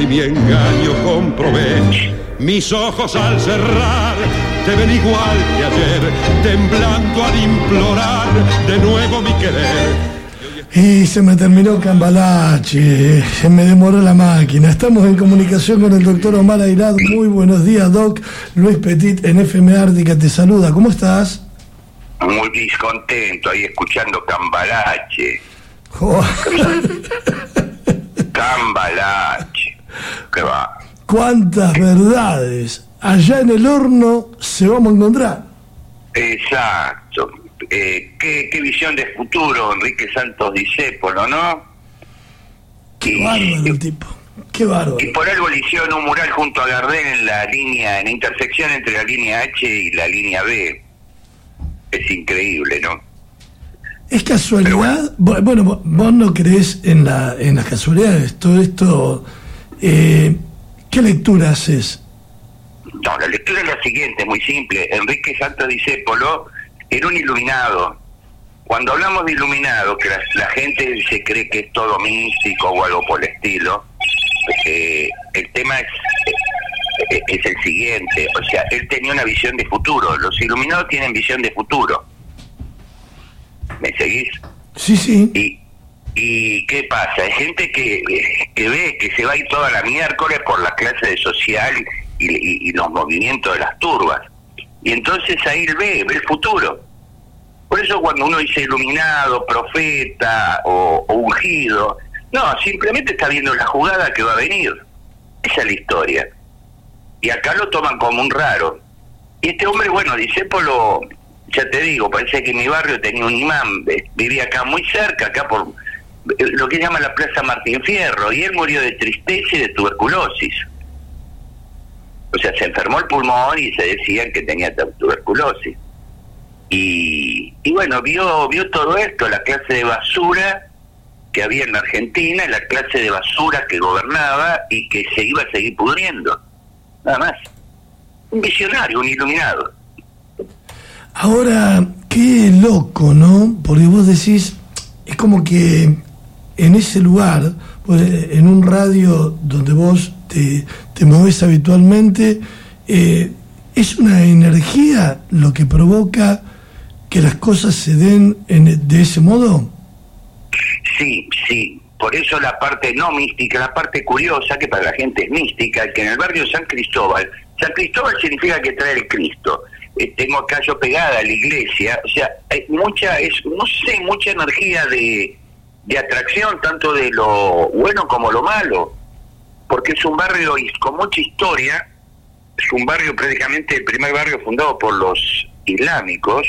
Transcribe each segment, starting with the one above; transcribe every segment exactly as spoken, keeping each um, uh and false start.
y mi engaño comprobé. Mis ojos al cerrar te ven igual que ayer, temblando al implorar de nuevo mi querer. Y se me terminó Cambalache, se me demoró la máquina. Estamos en comunicación con el doctor Omar Airad. Muy buenos días, Doc. Luis Petit en F M Ártica te saluda. ¿Cómo estás? Muy discontento ahí escuchando Cambalache. Oh. Cambalache. ¿Qué va? ¿Cuántas verdades allá en el horno se vamos a encontrar? Exacto. Eh, ¿qué, qué visión de futuro, Enrique Santos Discépolo, ¿no? Qué y, bárbaro el tipo, qué bárbaro. Y por algo le hicieron un mural junto a Gardel en la línea, en la intersección entre la línea H y la línea B. Es increíble, ¿no? ¿Es casualidad? Bueno, bueno, vos no creés en la en las casualidades, todo esto. Eh, ¿Qué lectura haces? No, la lectura es la siguiente, muy simple. Enrique Santos Discépolo era un iluminado. Cuando hablamos de iluminado, que la, la gente se cree que es todo místico o algo por el estilo, eh, el tema es, eh, es el siguiente. O sea, él tenía una visión de futuro. Los iluminados tienen visión de futuro. ¿Me seguís? Sí, sí. Y, ¿Y qué pasa? Hay gente que, que ve que se va a ir toda la miércoles por la clase de social y, y, y los movimientos de las turbas. Y entonces ahí él ve, ve el futuro. Por eso cuando uno dice iluminado, profeta o, o ungido, no, simplemente está viendo la jugada que va a venir. Esa es la historia. Y acá lo toman como un raro. Y este hombre, bueno, Discépolo, ya te digo, parece que en mi barrio tenía un imán, vivía acá muy cerca, acá por lo que llama la Plaza Martín Fierro, y él murió de tristeza y de tuberculosis. O sea, se enfermó el pulmón y se decían que tenía tuberculosis. Y, y bueno, vio vio todo esto, la clase de basura que había en la Argentina, la clase de basura que gobernaba y que se iba a seguir pudriendo. Nada más. Un visionario, un iluminado. Ahora, qué loco, ¿no? Porque vos decís, es como que en ese lugar, en un radio donde vos te, te movés habitualmente, eh, es una energía lo que provoca que las cosas se den en, de ese modo. Sí, sí. Por eso la parte no mística, la parte curiosa, que para la gente es mística, que en el barrio San Cristóbal, San Cristóbal significa que trae el Cristo. Eh, tengo acá yo pegada a la iglesia, o sea, hay mucha, es, no sé, mucha energía de, de atracción, tanto de lo bueno como lo malo, porque es un barrio con mucha historia, es un barrio prácticamente el primer barrio fundado por los islámicos,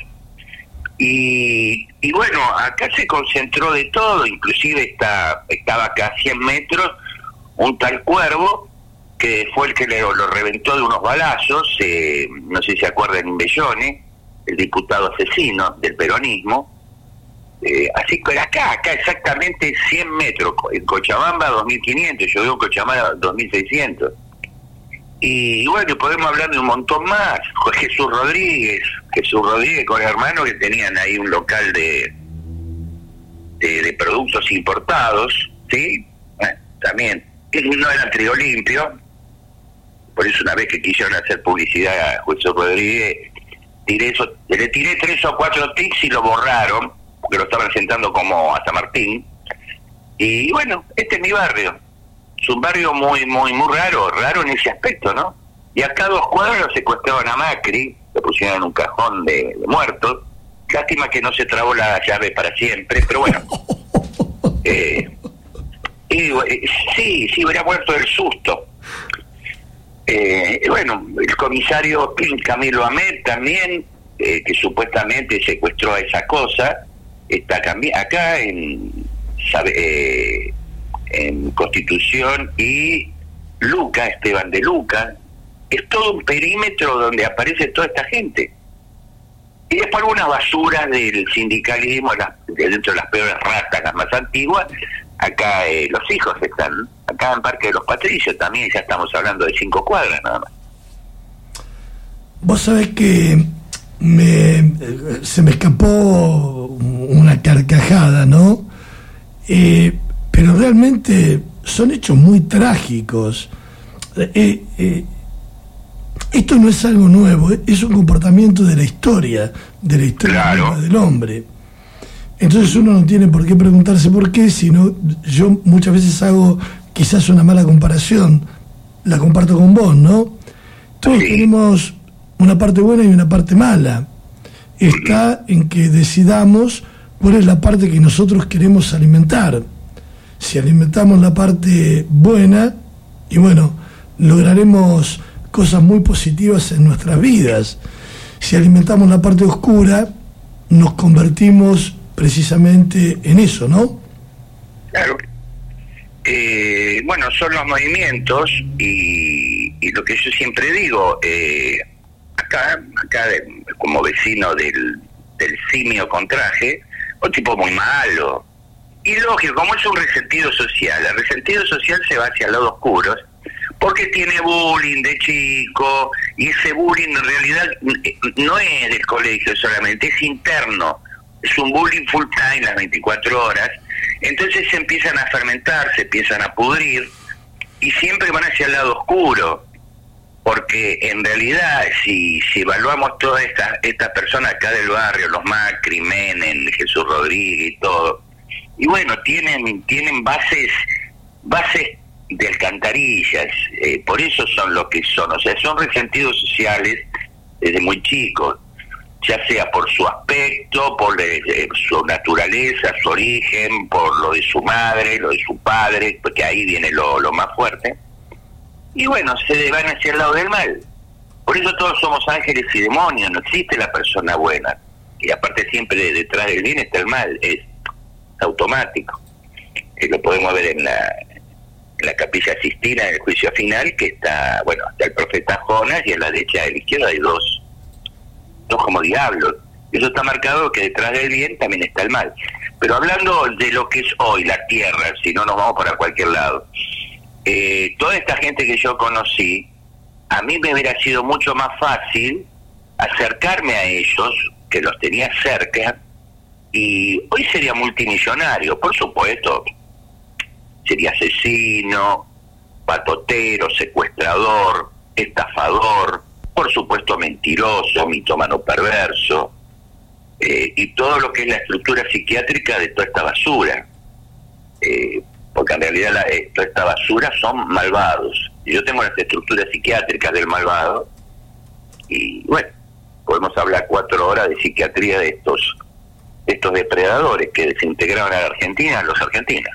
y, y bueno, acá se concentró de todo, inclusive está, estaba acá a cien metros un tal Cuervo, que fue el que le, lo reventó de unos balazos, eh, no sé si se acuerdan, en Bellone, el diputado asesino del peronismo. Eh, así que acá, acá exactamente cien metros, en Cochabamba dos mil quinientos, yo vivo en Cochabamba dos mil seiscientos. Y bueno, podemos hablar de un montón más. Jesús Rodríguez, Jesús Rodríguez con el hermano que tenían ahí un local de, de, de productos importados, ¿sí? Eh, también, no era trigo limpio. Por eso una vez que quisieron hacer publicidad a Jesús Rodríguez, tiré eso, le tiré tres o cuatro tics y lo borraron, porque lo estaban sentando como a San Martín. Y bueno, este es mi barrio. Es un barrio muy, muy, muy raro, raro en ese aspecto, ¿no? Y acá dos cuadros lo secuestraron a Macri, lo pusieron en un cajón de, de muertos. Lástima que no se trabó la llave para siempre, pero bueno. Eh, y, eh, sí, sí, hubiera muerto del susto. Eh, bueno, el comisario Camilo Ahmed también, eh, que supuestamente secuestró a esa cosa, está acá en, sabe, eh, en Constitución y Luca, Esteban de Luca. Es todo un perímetro donde aparece toda esta gente. Y después algunas basuras del sindicalismo, las, de dentro de las peores ratas, las más antiguas. Acá eh, los hijos están, acá en Parque de los Patricios también, ya estamos hablando de cinco cuadras nada más. Vos sabés que me, se me escapó una carcajada, ¿no? Eh, pero realmente son hechos muy trágicos. Eh, eh, esto no es algo nuevo, es un comportamiento de la historia, de la historia claro. del hombre. Entonces uno no tiene por qué preguntarse por qué, sino yo muchas veces hago quizás una mala comparación, la comparto con vos, ¿no? Todos sí. tenemos una parte buena y una parte mala. Está en que decidamos cuál es la parte que nosotros queremos alimentar. Si alimentamos la parte buena, y bueno, lograremos cosas muy positivas en nuestras vidas. Si alimentamos la parte oscura, nos convertimos precisamente en eso, ¿no? Claro. Eh, bueno, son los movimientos y, y lo que yo siempre digo, eh, acá, acá de, como vecino del, del simio con traje, un tipo muy malo. Y lógico, como es un resentido social, el resentido social se va hacia el lado oscuro, porque tiene bullying de chico, y ese bullying en realidad no es del colegio solamente, es interno, es un bullying full time las veinticuatro horas, entonces se empiezan a fermentar, se empiezan a pudrir, y siempre van hacia el lado oscuro, porque en realidad si, si evaluamos todas estas estas personas acá del barrio, los Macri, Menem, Jesús Rodríguez y todo, y bueno, tienen tienen bases bases de alcantarillas, eh, por eso son lo que son, o sea, son resentidos sociales desde muy chicos, ya sea por su aspecto, por de, de su naturaleza, su origen, por lo de su madre, lo de su padre, porque ahí viene lo, lo más fuerte, y bueno, se van hacia el lado del mal. Por eso todos somos ángeles y demonios, no existe la persona buena, y aparte siempre detrás del bien está el mal, es automático, eh, lo podemos ver en la en la Capilla Sistina, en el juicio final, que está, bueno, está el profeta Jonas, y a la derecha y a la izquierda hay dos, dos como diablos. Eso está marcado que detrás del bien también está el mal. Pero hablando de lo que es hoy la tierra, si no nos vamos para cualquier lado, eh, toda esta gente que yo conocí, a mí me hubiera sido mucho más fácil acercarme a ellos, que los tenía cerca, y hoy sería multimillonario, por supuesto. Sería asesino, patotero, secuestrador, estafador, por supuesto mentiroso, mitómano perverso, eh, y todo lo que es la estructura psiquiátrica de toda esta basura, eh, porque en realidad la, eh, toda esta basura son malvados. Y yo tengo las estructuras psiquiátricas del malvado, y bueno, podemos hablar cuatro horas de psiquiatría de estos, de estos depredadores que desintegraron a la Argentina, a los argentinos.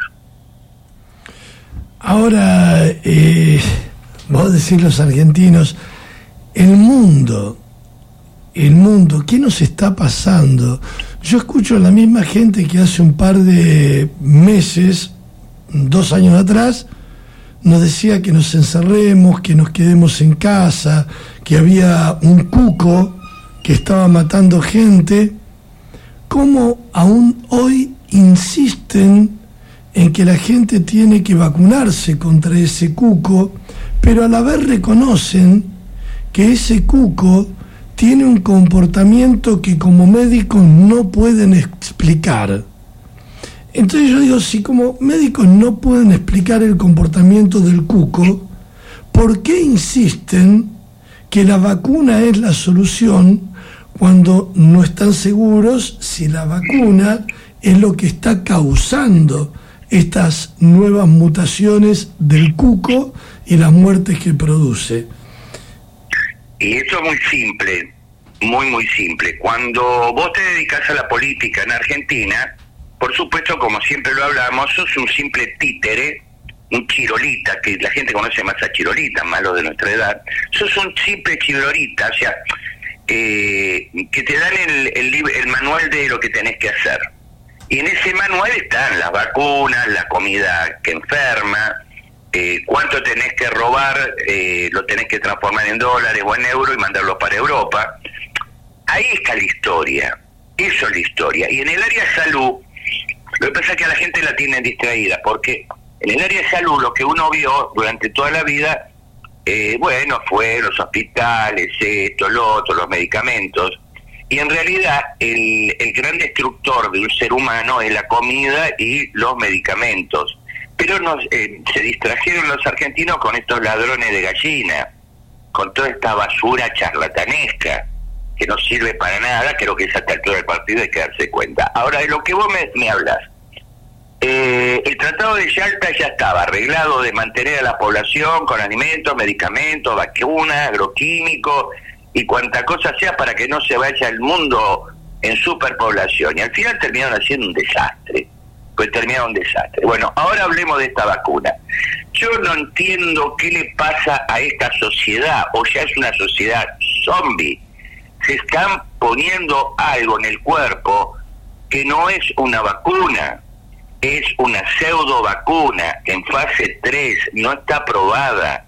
Ahora, eh, vos decís los argentinos, el mundo, el mundo, ¿qué nos está pasando? Yo escucho a la misma gente que hace un par de meses, dos años atrás, nos decía que nos encerremos, que nos quedemos en casa, que había un cuco que estaba matando gente. ¿Cómo aún hoy insisten en que la gente tiene que vacunarse contra ese cuco, pero a la vez reconocen que ese cuco tiene un comportamiento que como médicos no pueden explicar? Entonces yo digo, si como médicos no pueden explicar el comportamiento del cuco, ¿por qué insisten que la vacuna es la solución cuando no están seguros si la vacuna es lo que está causando estas nuevas mutaciones del cuco y las muertes que produce? Y esto es muy simple, muy muy simple. Cuando vos te dedicas a la política en Argentina, por supuesto, como siempre lo hablamos, sos un simple títere, un chirolita, que la gente conoce más a chirolita, más los de nuestra edad. Sos un simple chirolita, o sea, eh, que te dan el, el, el manual de lo que tenés que hacer. Y en ese manual están las vacunas, la comida que enferma, eh, cuánto tenés que robar, eh, lo tenés que transformar en dólares o en euros y mandarlo para Europa. Ahí está la historia, eso es la historia. Y en el área de salud, lo que pasa es que a la gente la tienen distraída, porque en el área de salud lo que uno vio durante toda la vida, eh, bueno, fue los hospitales, esto, lo otro, los medicamentos. Y en realidad el, el gran destructor de un ser humano es la comida y los medicamentos. pero nos, eh, se distrajeron los argentinos con estos ladrones de gallina, con toda esta basura charlatanesca, que no sirve para nada. Creo que es hasta el altura del partido, hay que darse cuenta. Ahora, de lo que vos me, me hablas, eh, el Tratado de Yalta ya estaba arreglado de mantener a la población con alimentos, medicamentos, vacunas, agroquímicos y cuanta cosa sea para que no se vaya el mundo en superpoblación. Y al final terminaron haciendo un desastre. Pues terminaron un desastre. Bueno, ahora hablemos de esta vacuna. Yo no entiendo qué le pasa a esta sociedad, o ya es una sociedad zombie. Se están poniendo algo en el cuerpo que no es una vacuna, es una pseudo vacuna en fase tres, no está aprobada.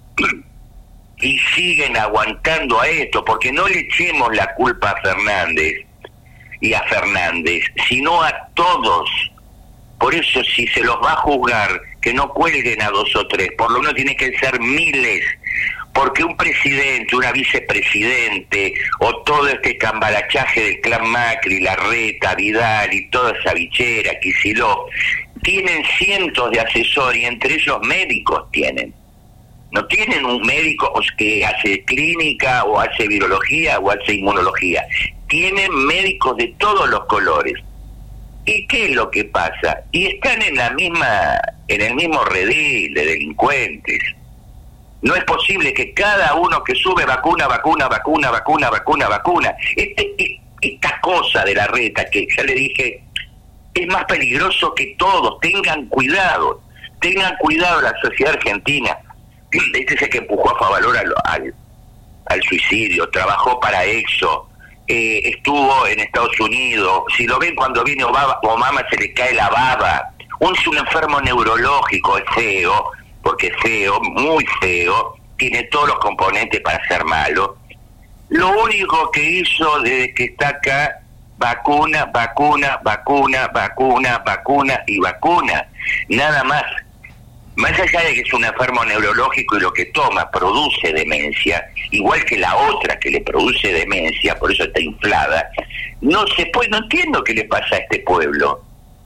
Y siguen aguantando a esto, porque no le echemos la culpa a Fernández y a Fernández, sino a todos. Por eso, si se los va a juzgar, que no cuelguen a dos o tres, por lo menos tiene que ser miles, porque un presidente, una vicepresidente, o todo este cambalachaje del clan Macri, Larreta, Vidal y toda esa bichera, Kicillof, tienen cientos de asesores, y entre ellos médicos tienen. No tienen un médico que hace clínica, o hace virología, o hace inmunología. Tienen médicos de todos los colores. ¿Y qué es lo que pasa? Y están en la misma, en el mismo redil de delincuentes. No es posible que cada uno que sube vacuna, vacuna, vacuna, vacuna, vacuna, vacuna. Este, esta cosa de la reta, que ya le dije, es más peligroso que todos. Tengan cuidado, tengan cuidado la sociedad argentina. Este es el que empujó a Favaloro al, al, al suicidio, trabajó para Exo. Eh, estuvo en Estados Unidos. Si lo ven cuando viene Obama, Obama se le cae la baba. Un, es un enfermo neurológico, es feo, porque es feo, muy feo, tiene todos los componentes para ser malo. Lo único que hizo desde que está acá, vacuna, vacuna, vacuna, vacuna, vacuna y vacuna. Nada más. Más allá de que es un enfermo neurológico y lo que toma produce demencia, igual que la otra que le produce demencia, por eso está inflada, no se puede, no entiendo qué le pasa a este pueblo.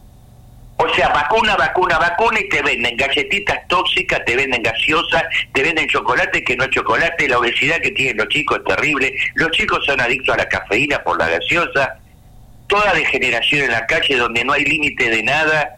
O sea, vacuna, vacuna, vacuna, y te venden galletitas tóxicas, te venden gaseosas, te venden chocolate que no es chocolate, la obesidad que tienen los chicos es terrible, los chicos son adictos a la cafeína por la gaseosa, toda degeneración en la calle donde no hay límite de nada.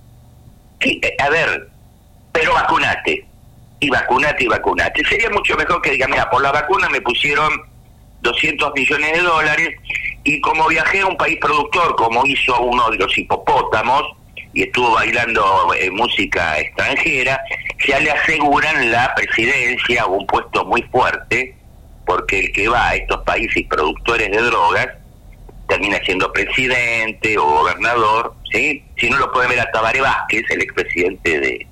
Sí, a ver, pero vacunate, y vacunate, y vacunate. Sería mucho mejor que diga, mira, por la vacuna me pusieron doscientos millones de dólares, y como viajé a un país productor, como hizo uno de los hipopótamos, y estuvo bailando eh, música extranjera, ya le aseguran la presidencia o un puesto muy fuerte, porque el que va a estos países productores de drogas termina siendo presidente o gobernador, ¿sí? Si no, lo pueden ver a Tabaré Vázquez, el expresidente de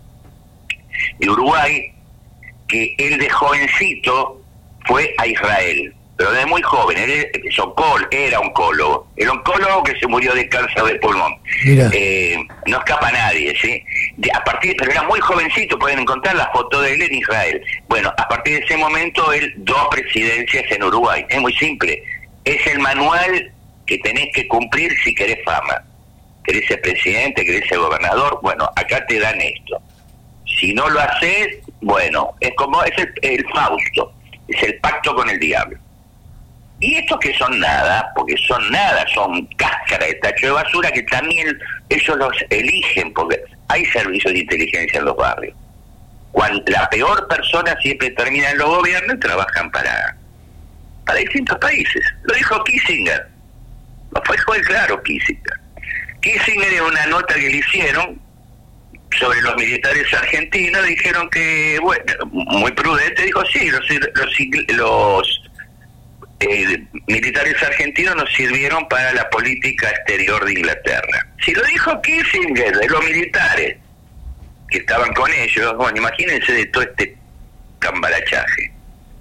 de Uruguay, que él de jovencito fue a Israel, pero de muy joven. Él es oncólogo, era oncólogo, el oncólogo que se murió de cáncer de pulmón. Eh, no escapa nadie, ¿sí? De, a partir, pero era muy jovencito, pueden encontrar la foto de él en Israel. Bueno, a partir de ese momento, él dos presidencias en Uruguay. Es muy simple, es el manual que tenés que cumplir si querés fama. Querés ser presidente, querés ser gobernador, bueno, acá te dan esto. Si no lo haces, bueno, es como es el, el Fausto, es el pacto con el diablo. Y estos que son nada, porque son nada, son cáscara de tacho de basura, que también ellos los eligen, porque hay servicios de inteligencia en los barrios. Cuando la peor persona siempre termina en los gobiernos y trabajan para, para distintos países. Lo dijo Kissinger, lo fue claro Kissinger. Kissinger, en una nota que le hicieron sobre los militares argentinos, dijeron que, bueno, muy prudente, dijo, sí, los, los, los eh, militares argentinos nos sirvieron para la política exterior de Inglaterra. Si lo dijo Kissinger, de los militares que estaban con ellos, bueno, imagínense de todo este cambalachaje.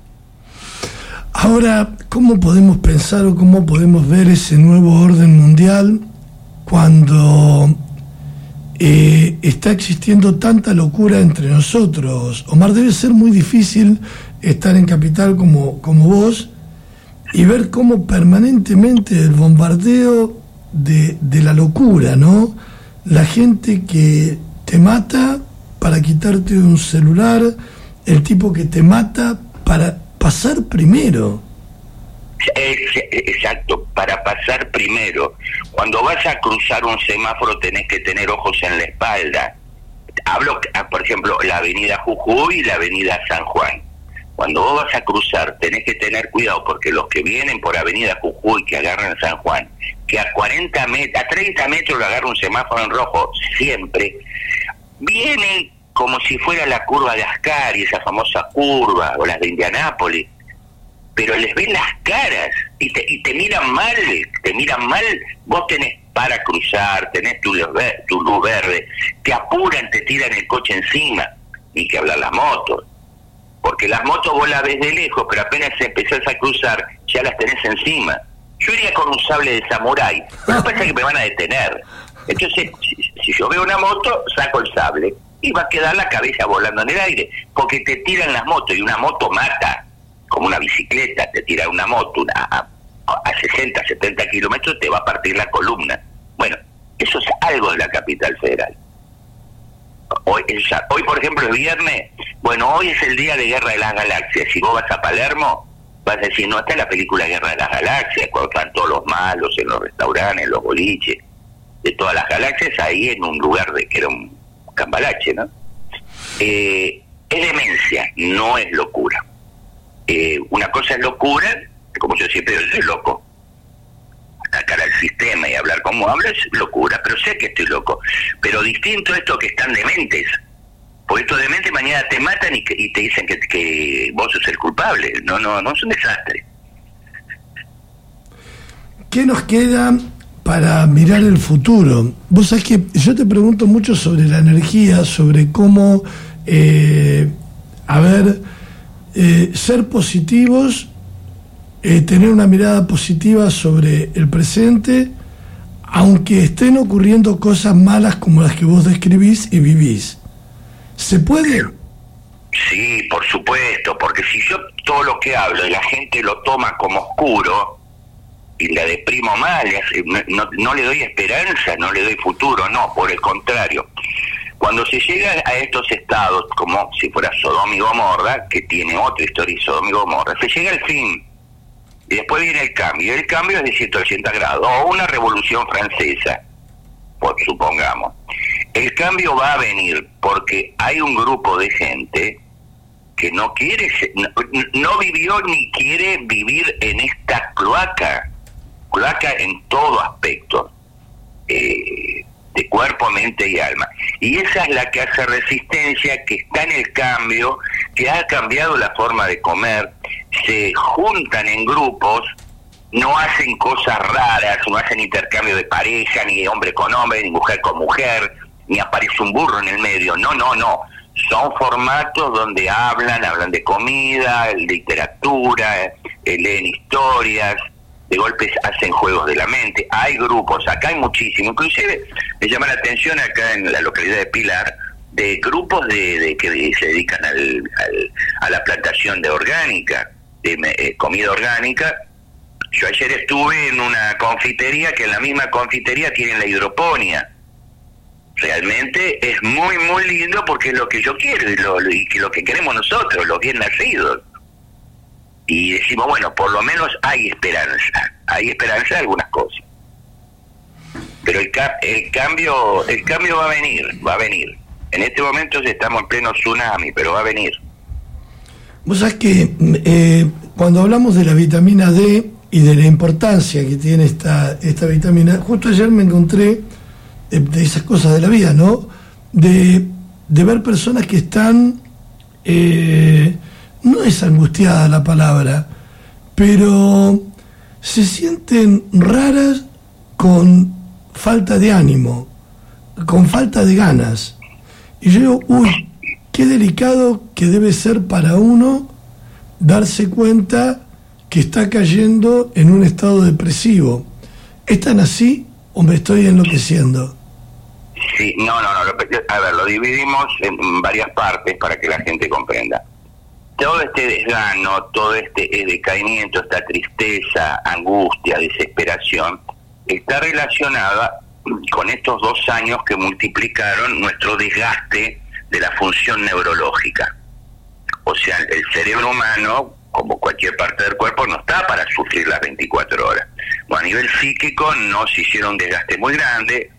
Ahora, ¿cómo podemos pensar o cómo podemos ver ese nuevo orden mundial cuando Eh, está existiendo tanta locura entre nosotros? Omar, debe ser muy difícil estar en Capital como, como vos y ver cómo permanentemente el bombardeo de, de la locura, ¿no? La gente que te mata para quitarte un celular, el tipo que te mata para pasar primero. Exacto, para pasar primero. Cuando vas a cruzar un semáforo tenés que tener ojos en la espalda. Hablo, por ejemplo, la avenida Jujuy y la avenida San Juan. Cuando vos vas a cruzar tenés que tener cuidado, porque los que vienen por avenida Jujuy, que agarran San Juan, que a cuarenta metros, a treinta metros le agarra un semáforo en rojo, siempre, vienen como si fuera la curva de Ascari, esa famosa curva, o las de Indianápolis, pero les ven las caras y te, y te miran mal, te miran mal. Vos tenés para cruzar, tenés tu luz, ver, tu luz verde, te apuran, te tiran el coche encima, ni que hablar las motos, porque las motos vos las ves de lejos, pero apenas empezás a cruzar, ya las tenés encima. Yo iría con un sable de samurái, pero pasa que me van a detener. Entonces, si, si yo veo una moto, saco el sable y va a quedar la cabeza volando en el aire, porque te tiran las motos, y una moto mata, como una bicicleta, te tira una moto una, a, a sesenta, setenta kilómetros, te va a partir la columna. Bueno, eso es algo de la capital federal. Hoy, hoy, por ejemplo, es viernes. Bueno, hoy es el día de Guerra de las Galaxias. Si vos vas a Palermo, vas a decir, no, está la película Guerra de las Galaxias, cuando están todos los malos en los restaurantes, en los boliches, de todas las galaxias, ahí en un lugar de que era un cambalache, ¿no? Eh, es demencia, no es locura. Eh, una cosa es locura, como yo siempre digo, soy loco. Atacar al sistema y hablar como hablo es locura, pero sé que estoy loco. Pero distinto esto que están dementes. Porque estos dementes mañana te matan y, que, y te dicen que, que vos sos el culpable. No, no, no es un desastre. ¿Qué nos queda para mirar el futuro? Vos sabés que yo te pregunto mucho sobre la energía, sobre cómo, eh, a ver, eh, ser positivos, eh, tener una mirada positiva sobre el presente, aunque estén ocurriendo cosas malas como las que vos describís y vivís. ¿Se puede? Sí, por supuesto, porque si yo todo lo que hablo y la gente lo toma como oscuro y la deprimo mal, no, no le doy esperanza, no le doy futuro, no, por el contrario. Cuando se llega a estos estados, como si fuera Sodoma y Gomorra, que tiene otra historia, Sodoma y Gomorra, se llega al fin, y después viene el cambio, y el cambio es de ciento ochenta grados, o una revolución francesa, pues, supongamos. El cambio va a venir porque hay un grupo de gente que no quiere, no, no vivió ni quiere vivir en esta cloaca, cloaca en todo aspecto, eh, de cuerpo, mente y alma. Y esa es la que hace resistencia, que está en el cambio, que ha cambiado la forma de comer, se juntan en grupos, no hacen cosas raras, no hacen intercambio de pareja, ni de hombre con hombre, ni mujer con mujer, ni aparece un burro en el medio, no, no, no. Son formatos donde hablan, hablan de comida, literatura, eh, leen historias, de golpes hacen juegos de la mente. Hay grupos, acá hay muchísimos, inclusive me llama la atención acá en la localidad de Pilar, de grupos de, de que se dedican al, al, a la plantación de orgánica, de eh, comida orgánica. Yo ayer estuve en una confitería que en la misma confitería tienen la hidroponía. Realmente es muy, muy lindo porque es lo que yo quiero y lo, y lo que queremos nosotros, los bien nacidos. Y decimos, bueno, por lo menos hay esperanza, hay esperanza de algunas cosas. Pero el, ca- el cambio el cambio va a venir, va a venir. En este momento estamos en pleno tsunami, pero va a venir. Vos sabés que eh, cuando hablamos de la vitamina D y de la importancia que tiene esta, esta vitamina, justo ayer me encontré de, de esas cosas de la vida, ¿no? De, de ver personas que están... Eh, no es angustiada la palabra, pero se sienten raras con falta de ánimo, con falta de ganas. Y yo digo, uy, qué delicado que debe ser para uno darse cuenta que está cayendo en un estado depresivo. ¿Es tan así o me estoy enloqueciendo? Sí, no, no, no. Lo, a ver, lo dividimos en varias partes para que la gente comprenda. Todo este desgano, todo este decaimiento, esta tristeza, angustia, desesperación, está relacionada con estos dos años que multiplicaron nuestro desgaste de la función neurológica. O sea, el cerebro humano, como cualquier parte del cuerpo, no está para sufrir las veinticuatro horas. Bueno, a nivel psíquico nos hicieron un desgaste muy grande,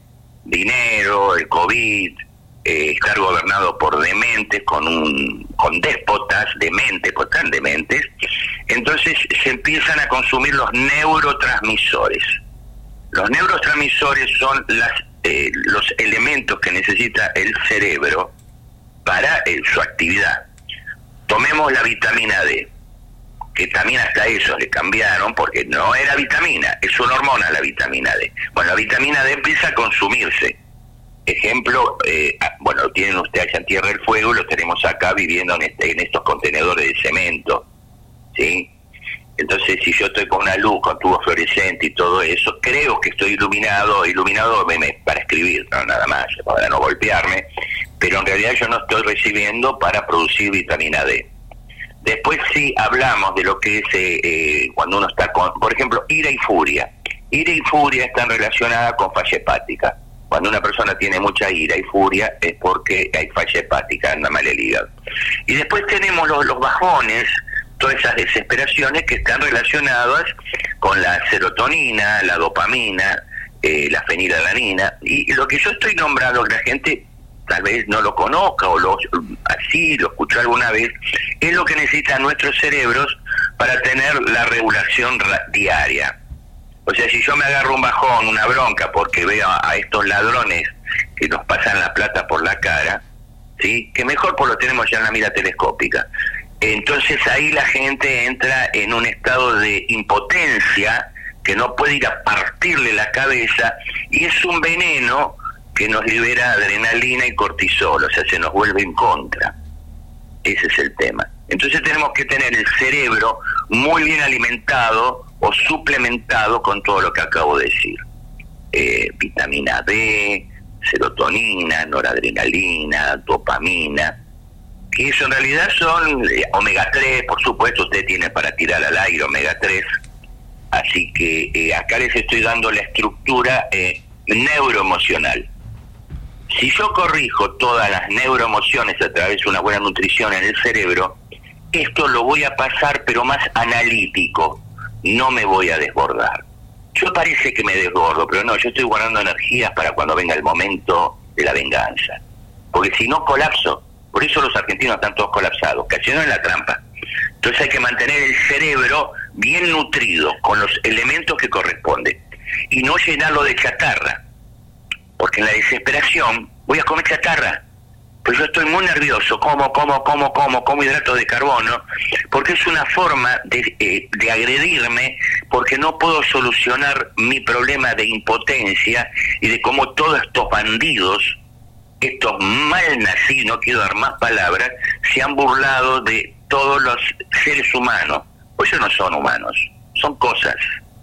dinero, el COVID, eh, estar gobernado por dementes, con un con déspotas dementes, pues tan dementes. Entonces se empiezan a consumir los neurotransmisores. Los neurotransmisores son las eh, los elementos que necesita el cerebro para eh, su actividad. Tomemos la vitamina D, que también hasta eso le cambiaron, porque no era vitamina, es una hormona la vitamina D. Bueno, la vitamina D empieza a consumirse. Ejemplo, eh, bueno, tienen ustedes allá en Tierra del Fuego, lo tenemos acá viviendo en, este, en estos contenedores de cemento, ¿sí? Entonces, si yo estoy con una luz, con tubo fluorescente y todo eso, creo que estoy iluminado, iluminado me, me, para escribir, no, nada más, para no golpearme, pero en realidad yo no estoy recibiendo para producir vitamina D. Después sí hablamos de lo que es eh, eh, cuando uno está con, por ejemplo, ira y furia. Ira y furia están relacionadas con falla hepática. Cuando una persona tiene mucha ira y furia es porque hay falla hepática, anda mal el hígado. Y después tenemos los, los bajones, todas esas desesperaciones que están relacionadas con la serotonina, la dopamina, eh, la fenilalanina. Y lo que yo estoy nombrando, que la gente tal vez no lo conozca o lo, así lo escuchó alguna vez, es lo que necesitan nuestros cerebros para tener la regulación diaria. O sea, si yo me agarro un bajón, una bronca, porque veo a, a estos ladrones que nos pasan la plata por la cara, ¿sí? Que mejor pues lo tenemos ya en la mira telescópica. Entonces ahí la gente entra en un estado de impotencia, que no puede ir a partirle la cabeza, y es un veneno que nos libera adrenalina y cortisol, o sea, se nos vuelve en contra. Ese es el tema. Entonces tenemos que tener el cerebro muy bien alimentado o suplementado con todo lo que acabo de decir. Eh, vitamina D, serotonina, noradrenalina, dopamina, que eso en realidad son eh, omega tres, por supuesto, usted tiene para tirar al aire omega tres, así que eh, acá les estoy dando la estructura eh, neuroemocional. Si yo corrijo todas las neuroemociones a través de una buena nutrición en el cerebro, esto lo voy a pasar pero más analítico, no me voy a desbordar. Yo parece que me desbordo, pero no, yo estoy guardando energías para cuando venga el momento de la venganza, porque si no colapso. Por eso los argentinos están todos colapsados, cayendo en la trampa. Entonces hay que mantener el cerebro bien nutrido, con los elementos que corresponden, y no llenarlo de chatarra, porque en la desesperación voy a comer chatarra. Pues yo estoy muy nervioso, como, como, como, como, como hidratos de carbono, porque es una forma de, eh, de agredirme, porque no puedo solucionar mi problema de impotencia y de cómo todos estos bandidos, estos mal nacidos, no quiero dar más palabras, se han burlado de todos los seres humanos. Pues ellos no son humanos, son cosas,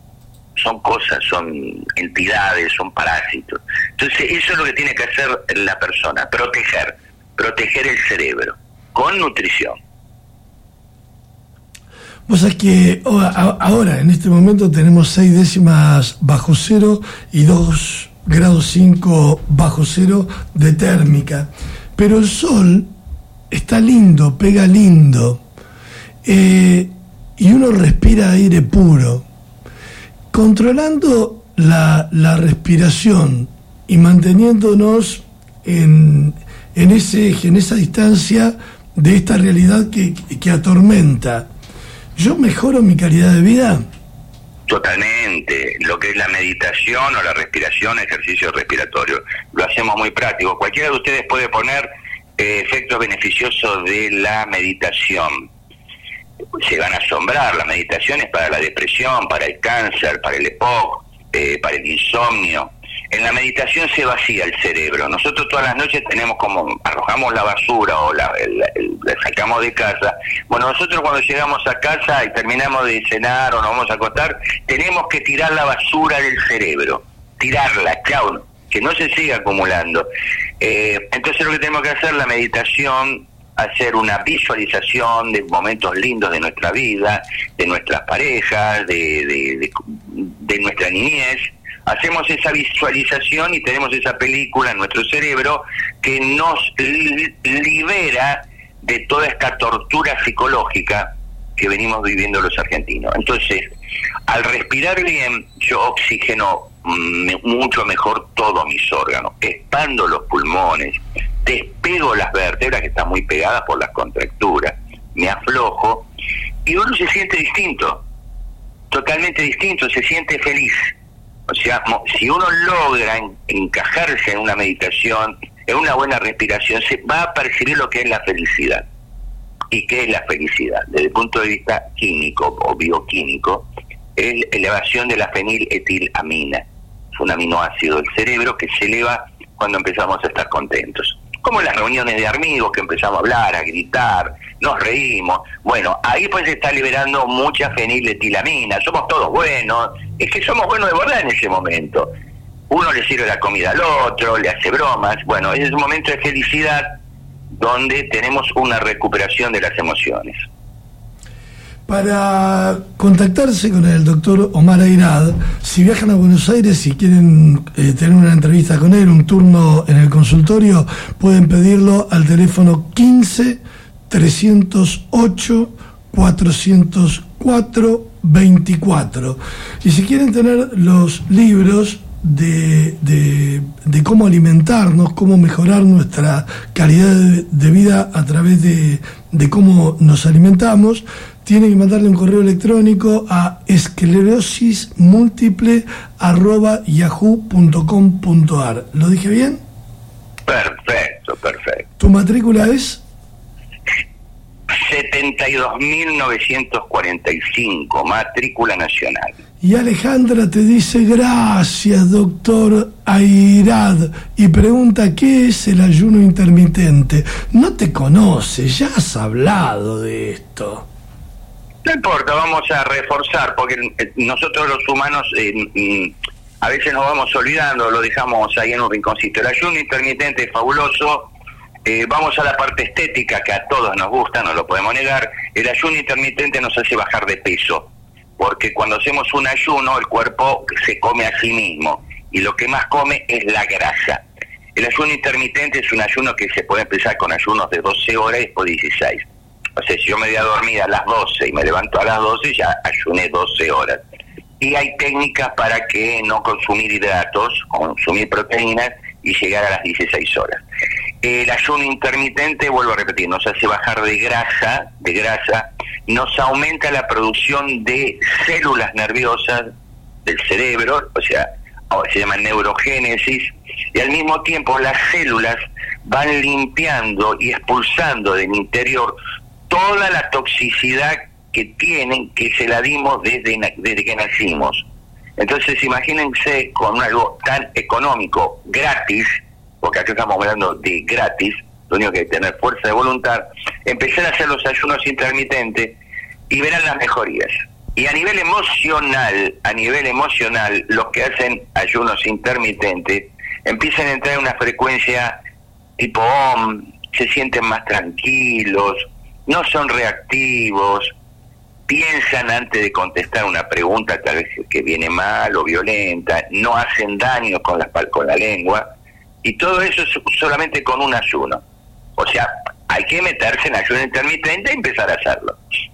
son cosas, son entidades, son parásitos. Entonces eso es lo que tiene que hacer la persona, proteger, proteger el cerebro, con nutrición. Vos sabés que ahora, en este momento, tenemos seis décimas bajo cero y dos grados cinco bajo cero de térmica, pero el sol está lindo, pega lindo, eh, y uno respira aire puro. Controlando la, la respiración y manteniéndonos en, en ese eje, en esa distancia de esta realidad que, que atormenta, ¿yo mejoro mi calidad de vida? Totalmente. Lo que es la meditación o la respiración, ejercicio respiratorio, lo hacemos muy práctico. Cualquiera de ustedes puede poner eh, efectos beneficiosos de la meditación. Se van a asombrar. La meditación es para la depresión, para el cáncer, para el E P O C, eh, para el insomnio. En la meditación se vacía el cerebro. Nosotros todas las noches tenemos como, arrojamos la basura o la, la, la sacamos de casa. Bueno, nosotros cuando llegamos a casa y terminamos de cenar o nos vamos a acostar, tenemos que tirar la basura del cerebro. Tirarla, chao, que no se siga acumulando. Eh, entonces lo que tenemos que hacer, la meditación, hacer una visualización de momentos lindos de nuestra vida, de nuestras parejas, de, de, de, de nuestra niñez, hacemos esa visualización y tenemos esa película en nuestro cerebro que nos li- libera de toda esta tortura psicológica que venimos viviendo los argentinos. Entonces, al respirar bien, yo oxigeno mm, mucho mejor todos mis órganos, expando los pulmones, despego las vértebras que están muy pegadas por las contracturas, me aflojo y uno se siente distinto, totalmente distinto, se siente feliz. O sea, si uno logra en, encajarse en una meditación, en una buena respiración, se va a percibir lo que es la felicidad. ¿Y qué es la felicidad? Desde el punto de vista químico o bioquímico, es la elevación de la feniletilamina. Es un aminoácido del cerebro que se eleva cuando empezamos a estar contentos. Como en las reuniones de amigos que empezamos a hablar, a gritar, nos reímos. Bueno, ahí pues se está liberando mucha feniletilamina. Somos todos buenos. Es que somos buenos de verdad en ese momento. Uno le sirve la comida al otro, le hace bromas. Bueno, ese es un momento de felicidad donde tenemos una recuperación de las emociones. Para contactarse con el doctor Omar Airad, si viajan a Buenos Aires y quieren eh, tener una entrevista con él, un turno en el consultorio, pueden pedirlo al teléfono quince, trescientos ocho, cuatrocientos cuatro, veinticuatro. Y si quieren tener los libros de, de, de cómo alimentarnos, cómo mejorar nuestra calidad de, de vida a través de, de cómo nos alimentamos, tienen que mandarle un correo electrónico a esclerosismúltiple arroba yahoo punto com punto ar. ¿Lo dije bien? Perfecto, perfecto. ¿Tu matrícula es? setenta y dos mil novecientos cuarenta y cinco, matrícula nacional. Y Alejandra te dice gracias, doctor Airad, y pregunta qué es el ayuno intermitente. No te conoce, ya has hablado de esto. No importa, vamos a reforzar, porque nosotros los humanos eh, a veces nos vamos olvidando, lo dejamos ahí en un rinconcito. El ayuno intermitente es fabuloso. Eh, vamos a la parte estética, que a todos nos gusta, no lo podemos negar. El ayuno intermitente nos hace bajar de peso, porque cuando hacemos un ayuno, el cuerpo se come a sí mismo, y lo que más come es la grasa. El ayuno intermitente es un ayuno que se puede empezar con ayunos de doce horas y después dieciséis. O sea, si yo me voy a dormir a las doce y me levanto a las doce, ya ayuné doce horas. Y hay técnicas para que no consumir hidratos, consumir proteínas y llegar a las dieciséis horas. El ayuno intermitente, vuelvo a repetir, nos hace bajar de grasa, de grasa, nos aumenta la producción de células nerviosas del cerebro, o sea, ahora se llama neurogénesis, y al mismo tiempo las células van limpiando y expulsando del interior toda la toxicidad que tienen, que se la dimos desde, desde que nacimos. Entonces imagínense con algo tan económico, gratis, porque acá estamos hablando de gratis, lo único que hay que tener fuerza de voluntad, empezar a hacer los ayunos intermitentes y verán las mejorías. Y a nivel emocional, a nivel emocional, los que hacen ayunos intermitentes empiezan a entrar en una frecuencia tipo OM, se sienten más tranquilos, no son reactivos, piensan antes de contestar una pregunta tal vez que viene mal o violenta, no hacen daño con la, con la lengua, y todo eso es solamente con un ayuno. O sea, hay que meterse en ayuno intermitente y empezar a hacerlo.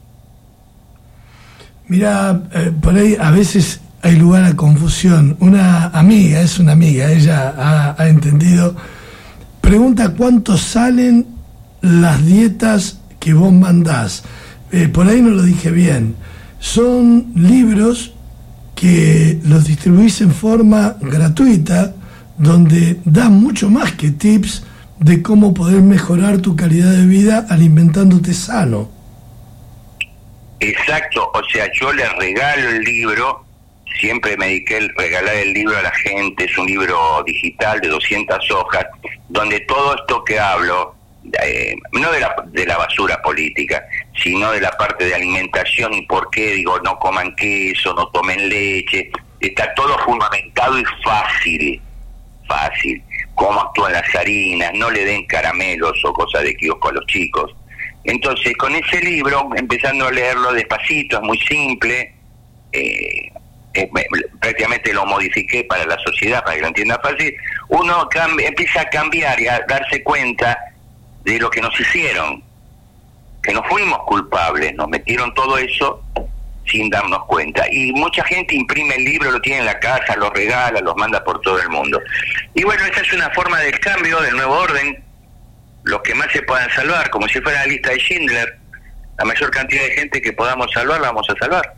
Mira, eh, por ahí a veces hay lugar a confusión. Una amiga, es una amiga, ella ha, ha entendido, pregunta cuánto salen las dietas que vos mandás. Eh, por ahí no lo dije bien. Son libros que los distribuís en forma gratuita, donde dan mucho más que tips de cómo poder mejorar tu calidad de vida alimentándote sano. Exacto, o sea, yo le regalo el libro, siempre me dediqué a regalar el libro a la gente, es un libro digital de doscientas hojas, donde todo esto que hablo, eh, no de la, de la basura política, sino de la parte de alimentación y por qué digo no coman queso, no tomen leche, está todo fundamentado y fácil, fácil, cómo actúan las harinas, no le den caramelos o cosas de kiosco a los chicos. Entonces, con ese libro, empezando a leerlo despacito, es muy simple, eh, eh, me, prácticamente lo modifiqué para la sociedad, para que lo entienda fácil, uno cambia, empieza a cambiar y a darse cuenta de lo que nos hicieron, que no fuimos culpables, nos metieron todo eso sin darnos cuenta. Y mucha gente imprime el libro, lo tiene en la casa, lo regala, los manda por todo el mundo. Y bueno, esa es una forma del cambio, del nuevo orden, los que más se puedan salvar, como si fuera la lista de Schindler, la mayor cantidad de gente que podamos salvar, la vamos a salvar.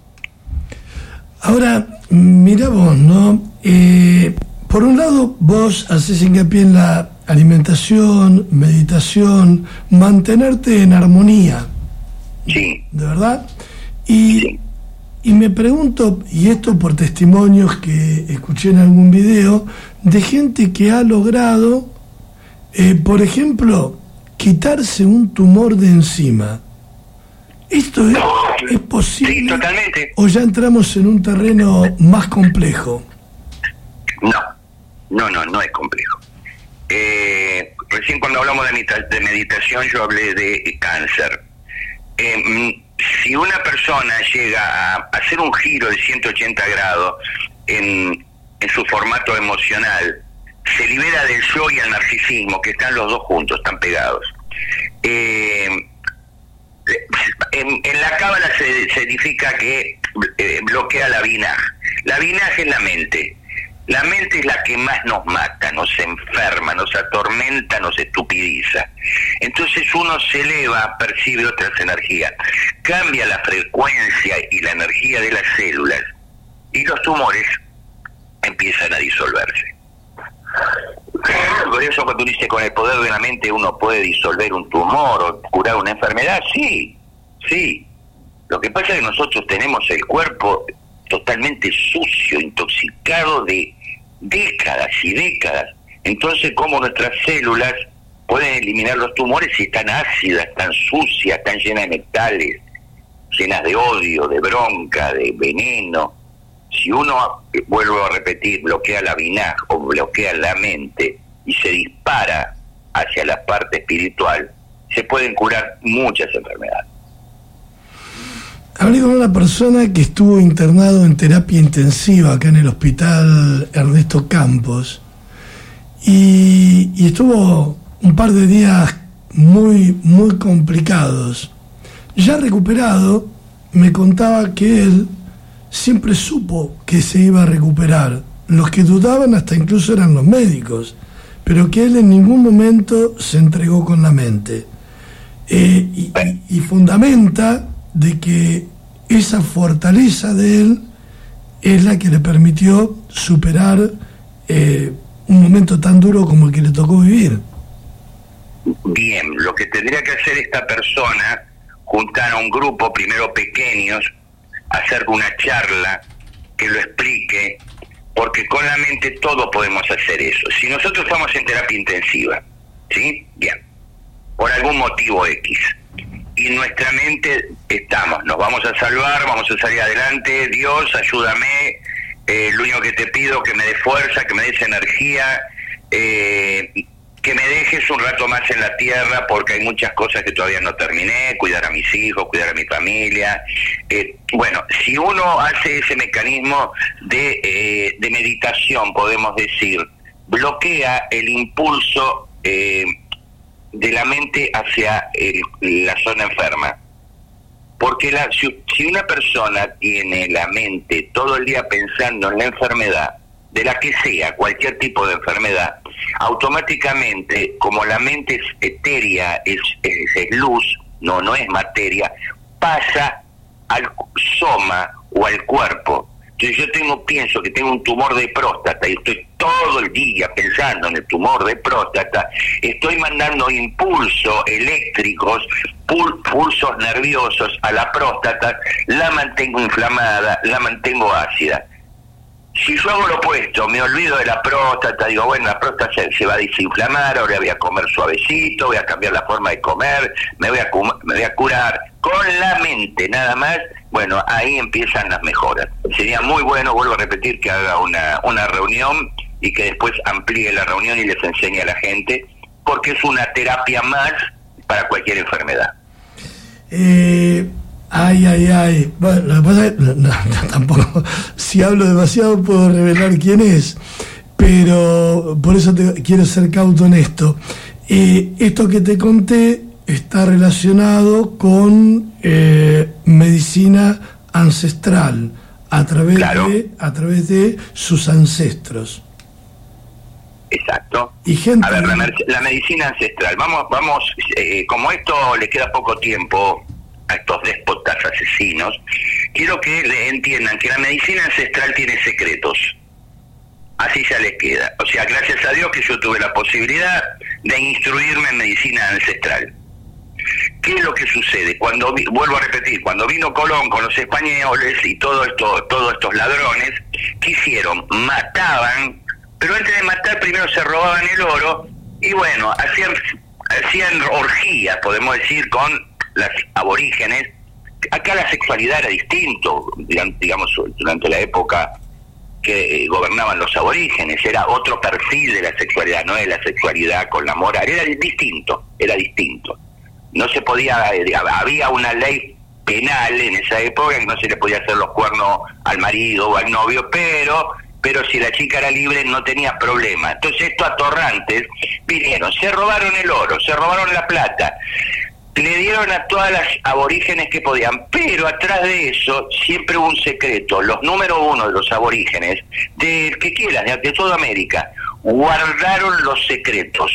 Ahora, mira vos, ¿no? Eh, por un lado, vos haces hincapié en la alimentación, meditación, mantenerte en armonía. Sí. ¿De verdad? Y, sí. y me pregunto, y esto por testimonios que escuché en algún video, de gente que ha logrado, eh, por ejemplo, quitarse un tumor de encima. ¿Esto es, es posible? Sí, totalmente. ¿O ya entramos en un terreno más complejo? No, no, no, no es complejo. Eh, recién cuando hablamos de, medita- de meditación yo hablé de cáncer. Eh, si una persona llega a hacer un giro de ciento ochenta grados en, en su formato emocional, se libera del yo y el narcisismo, que están los dos juntos, están pegados. Eh, en, en la cábala se, se significa que eh, bloquea la vinaj. La vinaj es la mente. La mente es la que más nos mata, nos enferma, nos atormenta, nos estupidiza. Entonces uno se eleva, percibe otras energías, cambia la frecuencia y la energía de las células y los tumores empiezan a disolverse. Por eso cuando dice con el poder de la mente uno puede disolver un tumor o curar una enfermedad, sí, sí. Lo que pasa es que nosotros tenemos el cuerpo totalmente sucio, intoxicado de décadas y décadas. Entonces, ¿cómo nuestras células pueden eliminar los tumores si están ácidas, tan sucias, tan llenas de metales, llenas de odio, de bronca, de veneno? Si uno, vuelvo a repetir, bloquea la vinaj o bloquea la mente y se dispara hacia la parte espiritual, se pueden curar muchas enfermedades. Hablé con una persona que estuvo internado en terapia intensiva acá en el hospital Ernesto Campos y, y estuvo un par de días muy, muy complicados. Ya recuperado, me contaba que él siempre supo que se iba a recuperar. Los que dudaban hasta incluso eran los médicos, pero que él en ningún momento se entregó con la mente. Eh, y, y, y fundamenta de que esa fortaleza de él es la que le permitió superar eh, un momento tan duro como el que le tocó vivir. Bien, lo que tendría que hacer esta persona, juntar a un grupo, primero pequeños, hacer una charla que lo explique, porque con la mente todo podemos hacer eso. Si nosotros estamos en terapia intensiva, ¿sí? Bien, por algún motivo X, y nuestra mente estamos, nos vamos a salvar, vamos a salir adelante, Dios, ayúdame, eh, lo único que te pido, que me des fuerza, que me des energía, eh, que me dejes un rato más en la tierra, porque hay muchas cosas que todavía no terminé, cuidar a mis hijos, cuidar a mi familia. Eh, bueno, si uno hace ese mecanismo de, eh, de meditación, podemos decir, bloquea el impulso eh, de la mente hacia el, la zona enferma. Porque la, si, si una persona tiene la mente todo el día pensando en la enfermedad, de la que sea, cualquier tipo de enfermedad, automáticamente, como la mente es etérea, es, es, es luz, no, no es materia, pasa al soma o al cuerpo. Entonces yo tengo, pienso que tengo un tumor de próstata y estoy todo el día pensando en el tumor de próstata, estoy mandando impulsos eléctricos, pul- pulsos nerviosos a la próstata, la mantengo inflamada, la mantengo ácida. Si yo hago lo opuesto, me olvido de la próstata, digo, bueno, la próstata se, se va a desinflamar, ahora voy a comer suavecito, voy a cambiar la forma de comer, me voy a, me voy a curar con la mente, nada más, bueno, ahí empiezan las mejoras. Sería muy bueno, vuelvo a repetir, que haga una, una reunión y que después amplíe la reunión y les enseñe a la gente, porque es una terapia más para cualquier enfermedad. Eh, Ay, ay, ay. Bueno, lo que pasa es que no, no, tampoco, si hablo demasiado puedo revelar quién es, pero por eso te, quiero ser cauto en esto. Eh, esto que te conté está relacionado con eh, medicina ancestral a través claro. de a través de sus ancestros. Exacto. Y gente... A ver, la, la medicina ancestral. Vamos, vamos. Eh, como esto le queda poco tiempo a estos déspotas asesinos, quiero que le entiendan que la medicina ancestral tiene secretos. Así ya les queda. O sea, gracias a Dios que yo tuve la posibilidad de instruirme en medicina ancestral. ¿Qué es lo que sucede? Cuando vi, vuelvo a repetir, cuando vino Colón con los españoles y todo esto, todos estos ladrones, ¿qué hicieron? Mataban, pero antes de matar primero se robaban el oro y bueno, hacían, hacían orgías, podemos decir, con las aborígenes. Acá la sexualidad era distinto, digamos, durante la época que gobernaban los aborígenes, era otro perfil de la sexualidad, no es la sexualidad con la moral, era distinto, era distinto. No se podía, había una ley penal en esa época que no se le podía hacer los cuernos al marido o al novio, pero pero si la chica era libre no tenía problema. Entonces estos atorrantes vinieron, se robaron el oro, se robaron la plata, le dieron a todas las aborígenes que podían, pero atrás de eso siempre hubo un secreto. Los número uno de los aborígenes, del que quieras, de, de toda América, guardaron los secretos.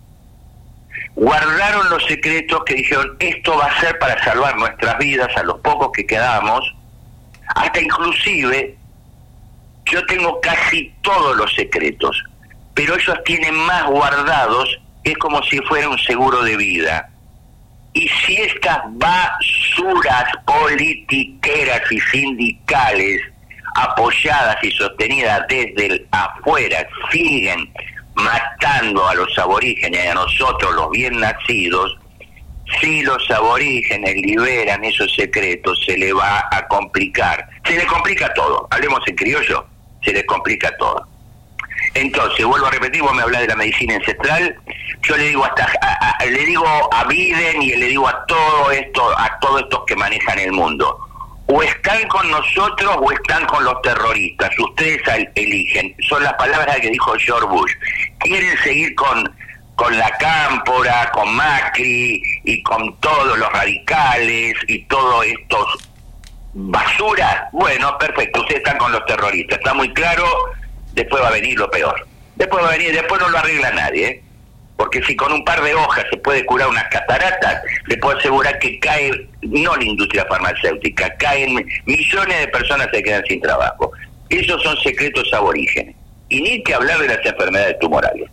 Guardaron los secretos que dijeron, esto va a ser para salvar nuestras vidas a los pocos que quedamos. Hasta inclusive, yo tengo casi todos los secretos, pero ellos tienen más guardados, es como si fuera un seguro de vida. Y si estas basuras politiqueras y sindicales, apoyadas y sostenidas desde el afuera, siguen matando a los aborígenes y a nosotros los bien nacidos, si los aborígenes liberan esos secretos, se le va a complicar. Se le complica todo. Hablemos en criollo, se le complica todo. Entonces, vuelvo a repetir, vos me hablás de la medicina ancestral, yo le digo hasta a, a, le digo a Biden y le digo a todo esto, a todos estos que manejan el mundo, o están con nosotros o están con los terroristas, ustedes eligen. Son las palabras que dijo George Bush. Quieren seguir con con la Cámpora, con Macri y con todos los radicales y todos estos basura. Bueno, perfecto, ustedes están con los terroristas, está muy claro. Después va a venir lo peor. Después va a venir, después no lo arregla nadie, ¿eh? Porque si con un par de hojas se puede curar unas cataratas, le puedo asegurar que cae, no la industria farmacéutica, caen millones de personas que se quedan sin trabajo. Esos son secretos aborígenes. Y ni que hablar de las enfermedades tumorales.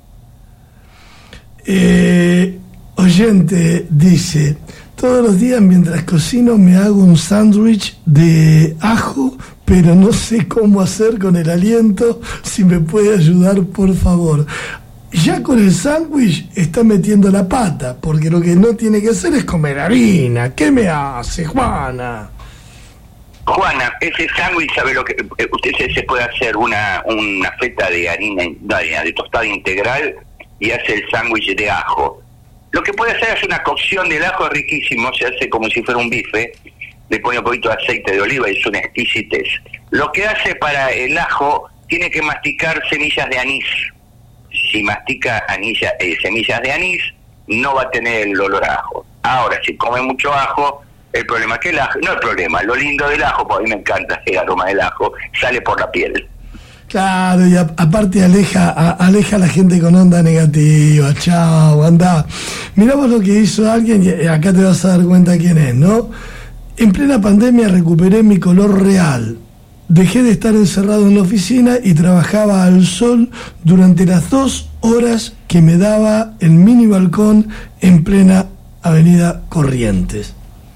Eh, oyente dice, todos los días mientras cocino me hago un sándwich de ajo, pero no sé cómo hacer con el aliento, si me puede ayudar, por favor. Ya con el sándwich está metiendo la pata, porque lo que no tiene que hacer es comer harina. ¿Qué me hace, Juana? Juana, ese sándwich, ¿sabe lo que? Usted se, se puede hacer una una feta de harina, de, de tostada integral y hace el sándwich de ajo. Lo que puede hacer es una cocción del ajo, es riquísimo, se hace como si fuera un bife, le pone un poquito de aceite de oliva y es una exquisitez. Lo que hace para el ajo, tiene que masticar semillas de anís. Si mastica anilla, eh, semillas de anís, no va a tener el olor a ajo. Ahora, si come mucho ajo, el problema es que el ajo, no el problema, lo lindo del ajo, porque a mí me encanta el aroma del ajo, sale por la piel. Claro, y a, aparte aleja a, aleja a la gente con onda negativa. Chao, anda. Miramos lo que hizo alguien y acá te vas a dar cuenta quién es, ¿no? En plena pandemia recuperé mi color real. Dejé de estar encerrado en la oficina y trabajaba al sol durante las dos horas que me daba el mini balcón en plena avenida Corrientes.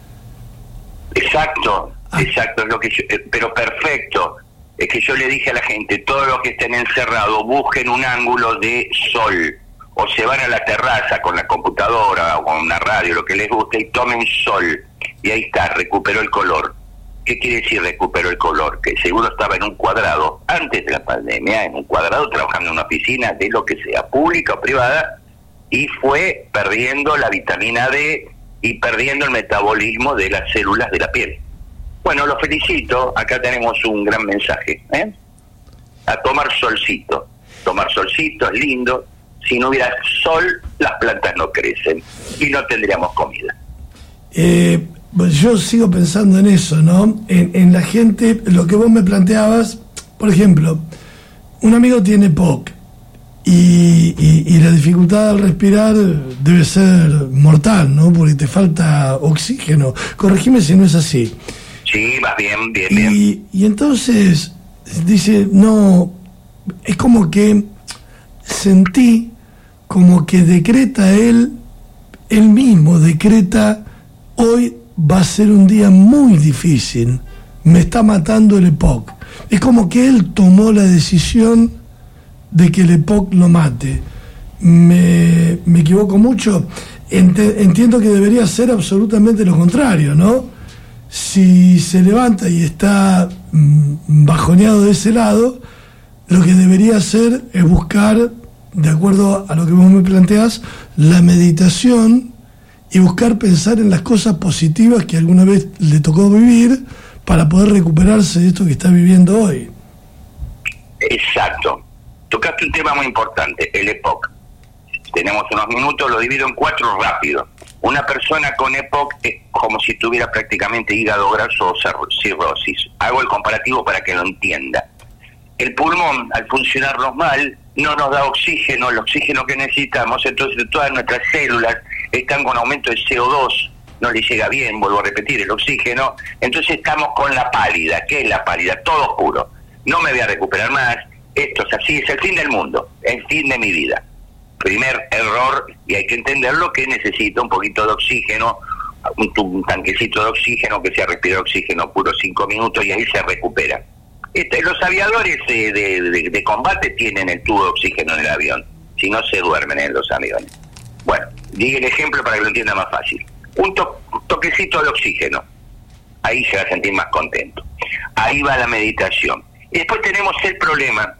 Exacto, ah. exacto, es lo que yo, pero perfecto. Es que yo le dije a la gente, todos los que estén encerrados, busquen un ángulo de sol, o se van a la terraza con la computadora o con una radio, lo que les guste, y tomen sol. Y ahí está, recuperó el color. ¿Qué quiere decir recuperó el color? Que seguro estaba en un cuadrado, antes de la pandemia, en un cuadrado trabajando en una oficina de lo que sea, pública o privada, y fue perdiendo la vitamina D y perdiendo el metabolismo de las células de la piel. Bueno, los felicito, acá tenemos un gran mensaje, ¿eh? A tomar solcito, tomar solcito es lindo, si no hubiera sol, las plantas no crecen y no tendríamos comida. Eh, yo sigo pensando en eso, ¿no? En, en la gente, lo que vos me planteabas, por ejemplo, un amigo tiene P O C y, y, y la dificultad al respirar debe ser mortal, ¿no? Porque te falta oxígeno. Corregime si no es así. Sí, va bien, bien, y, bien. Y entonces dice, no, es como que sentí como que decreta él, él mismo decreta, hoy va a ser un día muy difícil, me está matando el E P O C. Es como que él tomó la decisión de que el E P O C lo mate. ¿Me, me equivoco mucho? Ent- entiendo que debería ser absolutamente lo contrario, ¿no? Si se levanta y está mm, bajoneado de ese lado, lo que debería hacer es buscar, de acuerdo a lo que vos me planteás, la meditación y buscar pensar en las cosas positivas que alguna vez le tocó vivir para poder recuperarse de esto que está viviendo hoy. Exacto. Tocaste un tema muy importante, el E P O C. Tenemos unos minutos, lo divido en cuatro rápido. Una persona con E P O C es como si tuviera prácticamente hígado graso o cirrosis. Hago el comparativo para que lo entienda. El pulmón, al funcionarnos mal, no nos da oxígeno, el oxígeno que necesitamos, entonces todas nuestras células están con aumento de C O dos, no le llega bien, vuelvo a repetir, el oxígeno, entonces estamos con la pálida. ¿Qué es la pálida? Todo oscuro. No me voy a recuperar más, esto es así, es el fin del mundo, el fin de mi vida. Primer error, y hay que entenderlo, que necesita un poquito de oxígeno, un, un tanquecito de oxígeno, que sea respirar oxígeno puro cinco minutos y ahí se recupera. Este, los aviadores eh, de, de, de combate tienen el tubo de oxígeno en el avión, si no se duermen en los aviones. Bueno, di el ejemplo para que lo entienda más fácil. Un, to, un toquecito de oxígeno, ahí se va a sentir más contento. Ahí va la meditación. Y después tenemos el problema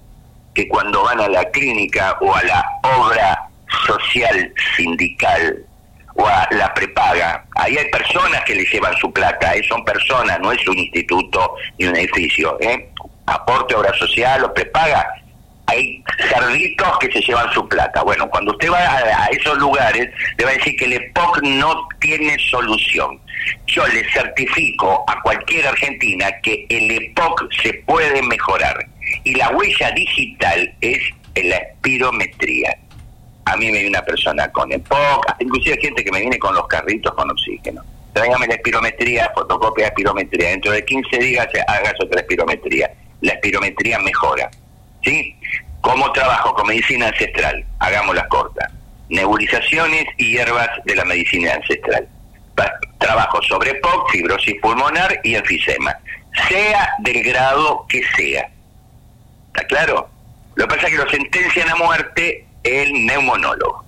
que cuando van a la clínica o a la obra social sindical o a la prepaga, ahí hay personas que le llevan su plata, ¿eh? Son personas, no es un instituto ni un edificio, ¿eh? Aporte, obra social o prepaga, hay cerditos que se llevan su plata. Bueno, cuando usted va a, a esos lugares, le va a decir que el E P O C no tiene solución. Yo le certifico a cualquier argentina que el E P O C se puede mejorar. Y la huella digital es la espirometría. A mí me viene una persona con E P O C, inclusive gente que me viene con los carritos con oxígeno. Tráigame la espirometría, fotocopia de espirometría. Dentro de quince días hagas otra espirometría. La espirometría mejora. ¿Sí? ¿Cómo trabajo con medicina ancestral? Hagámoslas cortas. Nebulizaciones y hierbas de la medicina ancestral. Trabajo sobre E P O C, fibrosis pulmonar y enfisema. Sea del grado que sea. ¿Está claro? Lo que pasa es que lo sentencian a muerte el neumonólogo.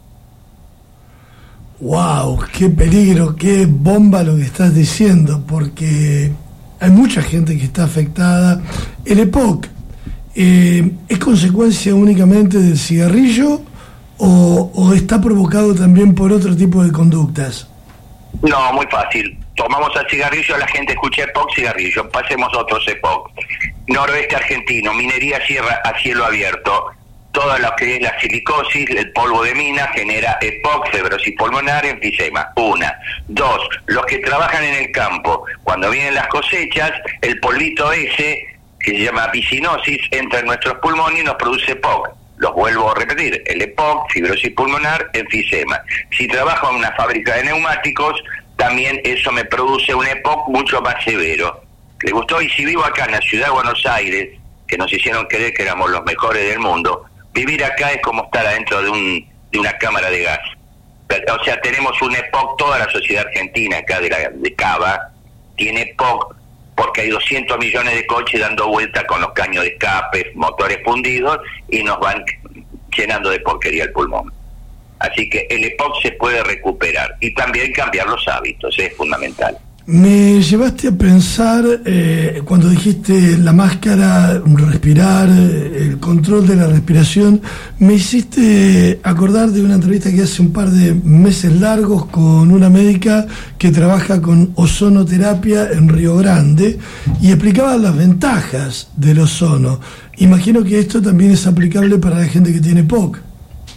¡Wow! ¡Qué peligro! ¡Qué bomba lo que estás diciendo! Porque hay mucha gente que está afectada. El E P O C, eh, ¿es consecuencia únicamente del cigarrillo o, o está provocado también por otro tipo de conductas? No, muy fácil. Tomamos al cigarrillo, la gente escucha E P O C, cigarrillo. Pasemos otros E P O C. Noroeste argentino, minería sierra a cielo abierto. Todo lo que es la silicosis, el polvo de mina, genera E P O C, fibrosis pulmonar, enfisema. Una. Dos, los que trabajan en el campo, cuando vienen las cosechas, el polvito ese, que se llama piscinosis, entra en nuestros pulmones y nos produce E P O C. Los vuelvo a repetir, el E P O C, fibrosis pulmonar, enfisema. Si trabajo en una fábrica de neumáticos, también eso me produce un E P O C mucho más severo. ¿Le gustó? Y si vivo acá en la ciudad de Buenos Aires, que nos hicieron creer que éramos los mejores del mundo, vivir acá es como estar adentro de un de una cámara de gas. O sea, tenemos un E P O C, toda la sociedad argentina acá de, la, de Cava tiene E P O C porque hay doscientos millones de coches dando vuelta con los caños de escape, motores fundidos, y nos van llenando de porquería el pulmón. Así que el E P O C se puede recuperar y también cambiar los hábitos, es fundamental. Me llevaste a pensar, eh, cuando dijiste la máscara, respirar, el control de la respiración, me hiciste acordar de una entrevista que hace un par de meses largos con una médica que trabaja con ozonoterapia en Río Grande y explicaba las ventajas del ozono. Imagino que esto también es aplicable para la gente que tiene P O C.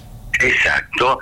Exacto.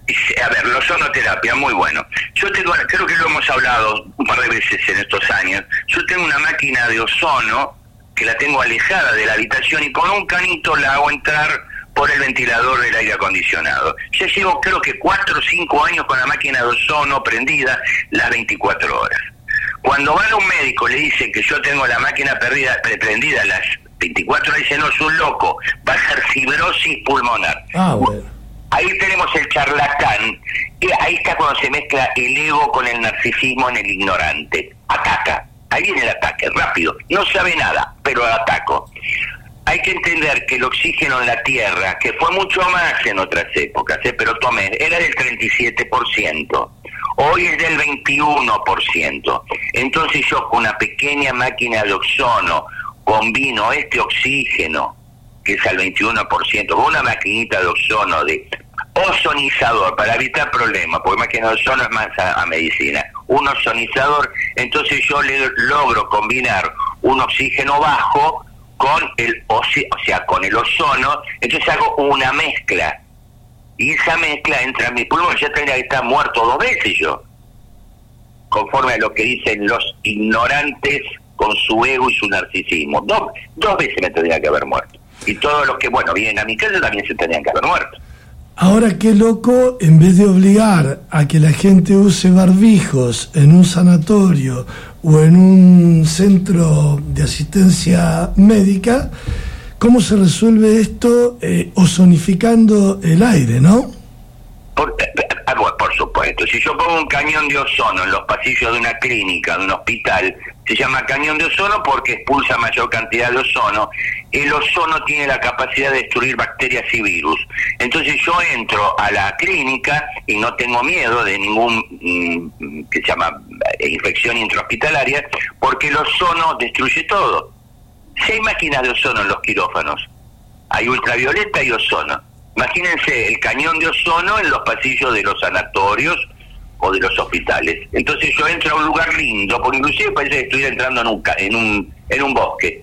A ver, la ozonoterapia, muy bueno. Yo tengo, creo que lo hemos hablado un par de veces en estos años, yo tengo una máquina de ozono que la tengo alejada de la habitación y con un canito la hago entrar por el ventilador del aire acondicionado. Ya llevo creo que cuatro o cinco años con la máquina de ozono prendida las veinticuatro horas. Cuando van a un médico le dicen que yo tengo la máquina perdida, prendida las veinticuatro horas, dice, no, es un loco, va a ser fibrosis pulmonar. Ah, bueno. Ahí tenemos el charlatán, y ahí está cuando se mezcla el ego con el narcisismo en el ignorante. Ataca, ahí viene el ataque, rápido, no sabe nada, pero ataco. Hay que entender que el oxígeno en la Tierra, que fue mucho más en otras épocas, ¿eh? pero tomé, era del treinta y siete por ciento, hoy es del veintiuno por ciento. Entonces yo con una pequeña máquina de ozono combino este oxígeno, que es al veintiuno por ciento, con una maquinita de ozono, de ozonizador, para evitar problemas, porque máquina de ozono es más a, a medicina, un ozonizador, entonces yo le logro combinar un oxígeno bajo con el, o sea, con el ozono, entonces hago una mezcla, y esa mezcla entra en mi pulmón, ya tendría que estar muerto dos veces yo, conforme a lo que dicen los ignorantes con su ego y su narcisismo, dos, dos veces me tendría que haber muerto. Y todos los que, bueno, vienen a mi casa también se tenían que haber muerto. Ahora, qué loco, en vez de obligar a que la gente use barbijos en un sanatorio o en un centro de asistencia médica, ¿cómo se resuelve esto? Eh, ozonificando el aire, ¿no? Por, eh, por supuesto, si yo pongo un cañón de ozono en los pasillos de una clínica, de un hospital, se llama cañón de ozono porque expulsa mayor cantidad de ozono. El ozono tiene la capacidad de destruir bacterias y virus. Entonces yo entro a la clínica y no tengo miedo de ningún, mmm, que se llama infección intrahospitalaria, porque el ozono destruye todo. Si hay máquinas de ozono en los quirófanos, hay ultravioleta y ozono. Imagínense el cañón de ozono en los pasillos de los sanatorios o de los hospitales. Entonces yo entro a un lugar lindo, porque inclusive parece que estoy entrando en un en un en un bosque.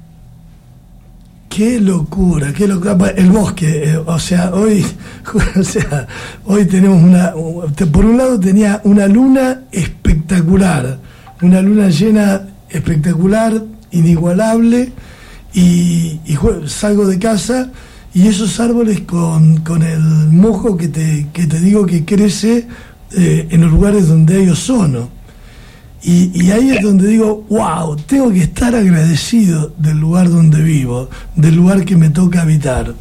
Qué locura, qué locura. El bosque, eh, o sea, hoy, o sea, hoy tenemos una, por un lado tenía una luna espectacular, una luna llena espectacular, inigualable, y, y salgo de casa y esos árboles con, con el mojo que te, que te digo que crece eh, en los lugares donde hay ozono. Y, y ahí es donde digo, wow, tengo que estar agradecido del lugar donde vivo, del lugar que me toca habitar.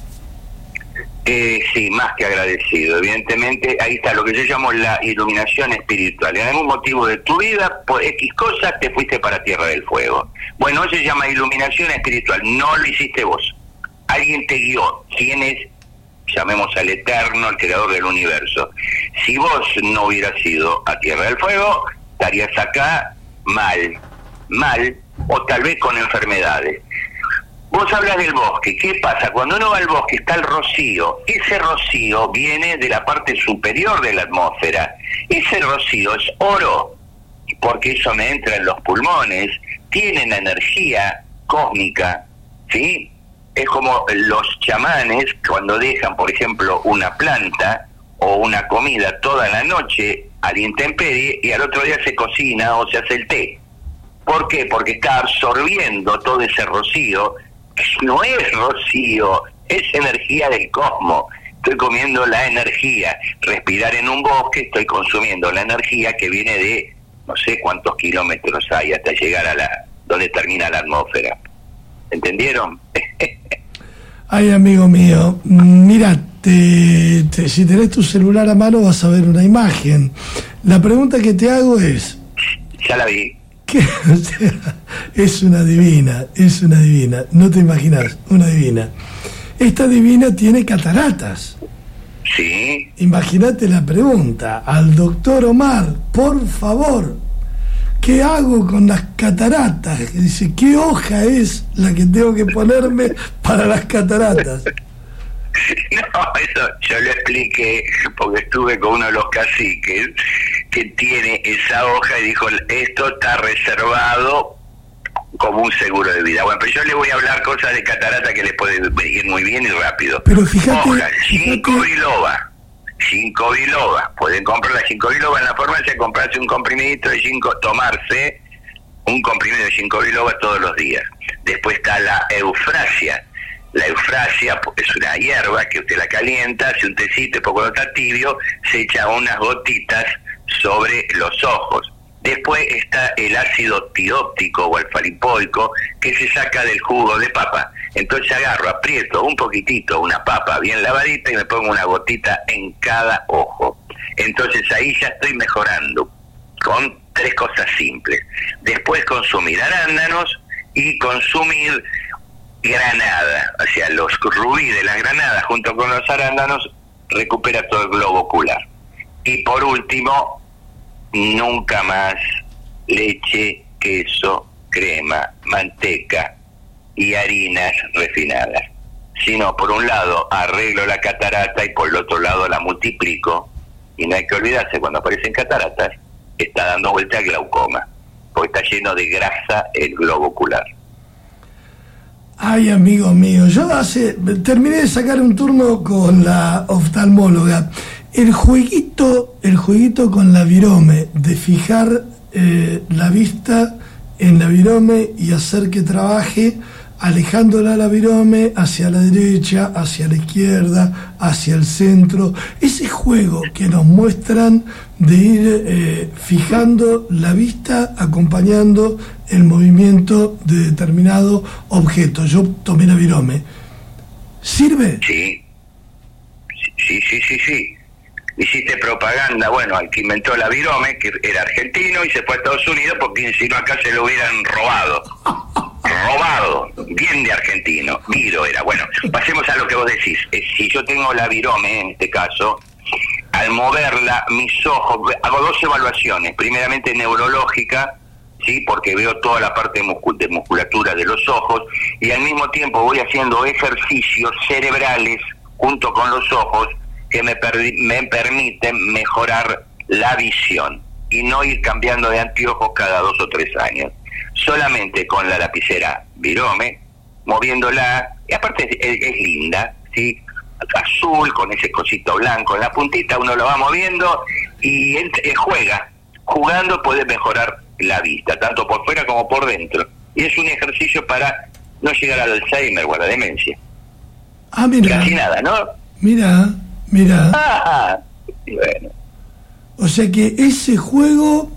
Eh, sí, más que agradecido. Evidentemente, ahí está lo que yo llamo la iluminación espiritual. En algún motivo de tu vida, por X cosas, te fuiste para Tierra del Fuego. Bueno, eso se llama iluminación espiritual. No lo hiciste vos. Alguien te guió. ¿Quién es? Llamemos al Eterno, el creador del universo. Si vos no hubieras ido a Tierra del Fuego, estarías acá mal, mal, o tal vez con enfermedades. Vos hablas del bosque. ¿Qué pasa? Cuando uno va al bosque está el rocío. Ese rocío viene de la parte superior de la atmósfera. Ese rocío es oro, porque eso me entra en los pulmones. Tiene la energía cósmica, ¿sí? Es como los chamanes cuando dejan, por ejemplo, una planta o una comida toda la noche a la intemperie y al otro día se cocina o se hace el té. ¿Por qué? Porque está absorbiendo todo ese rocío. No es rocío, es energía del cosmos. Estoy comiendo la energía. Respirar en un bosque, estoy consumiendo la energía que viene de no sé cuántos kilómetros hay hasta llegar a la donde termina la atmósfera. ¿Entendieron? Ay, amigo mío, mira, te, te, si tenés tu celular a mano vas a ver una imagen. La pregunta que te hago es... Ya la vi. ¿Qué? O sea, es una divina, es una divina, no te imaginas, una divina. Esta divina tiene cataratas. Sí. Imagínate la pregunta al doctor Omar, por favor, ¿qué hago con las cataratas? Dice, ¿qué hoja es la que tengo que ponerme para las cataratas? No, eso yo lo expliqué porque estuve con uno de los caciques que tiene esa hoja y dijo, esto está reservado como un seguro de vida. Bueno, pero yo le voy a hablar cosas de catarata que les puede ir muy bien y rápido. Pero fíjate, hoja, cinco fíjate. biloba, cinco biloba. Pueden comprar las cinco biloba en la farmacia, comprarse un comprimidito de cinco, tomarse un comprimido de cinco biloba todos los días. Después está la eufrasia. La eufrasia es una hierba que usted la calienta, hace un tecito y poco está tibio, se echa unas gotitas sobre los ojos. Después está el ácido tióptico o alfa-lipoico que se saca del jugo de papa. Entonces agarro, aprieto un poquitito una papa bien lavadita y me pongo una gotita en cada ojo. Entonces ahí ya estoy mejorando con tres cosas simples. Después consumir arándanos y consumir granada, o sea, los rubí de las granadas junto con los arándanos recupera todo el globo ocular. Y por último, nunca más leche, queso, crema, manteca y harinas refinadas. Sino, por un lado, arreglo la catarata y por el otro lado la multiplico. Y no hay que olvidarse, cuando aparecen cataratas, está dando vuelta al glaucoma, porque está lleno de grasa el globo ocular. Ay, amigo mío, yo hace terminé de sacar un turno con la oftalmóloga. El jueguito, el jueguito con la virome, de fijar eh, la vista en la virome y hacer que trabaje alejándola la virome hacia la derecha, hacia la izquierda, hacia el centro. Ese juego que nos muestran de ir eh, fijando la vista, acompañando el movimiento de determinado objeto. Yo tomé la virome. ¿Sirve? Sí, sí, sí, sí, sí. Hiciste propaganda, bueno, al que inventó la virome, que era argentino, y se fue a Estados Unidos porque si no acá se lo hubieran robado. Robado, bien de argentino, viro era. Bueno, pasemos a lo que vos decís. Eh, si yo tengo la virome, en este caso, al moverla, mis ojos, hago dos evaluaciones, primeramente neurológica, sí, porque veo toda la parte de, muscul- de musculatura de los ojos, y al mismo tiempo voy haciendo ejercicios cerebrales junto con los ojos que me, per- me permiten mejorar la visión y no ir cambiando de anteojos cada dos o tres años. Solamente con la lapicera virome, moviéndola, y aparte es, es, es linda, ¿sí? Azul, con ese cosito blanco en la puntita, uno lo va moviendo y él, él juega. Jugando puede mejorar la vista, tanto por fuera como por dentro. Y es un ejercicio para no llegar al Alzheimer o a la demencia. Ah, mira. Casi nada, ¿no? Mira, mira. Ah, bueno. O sea que ese juego,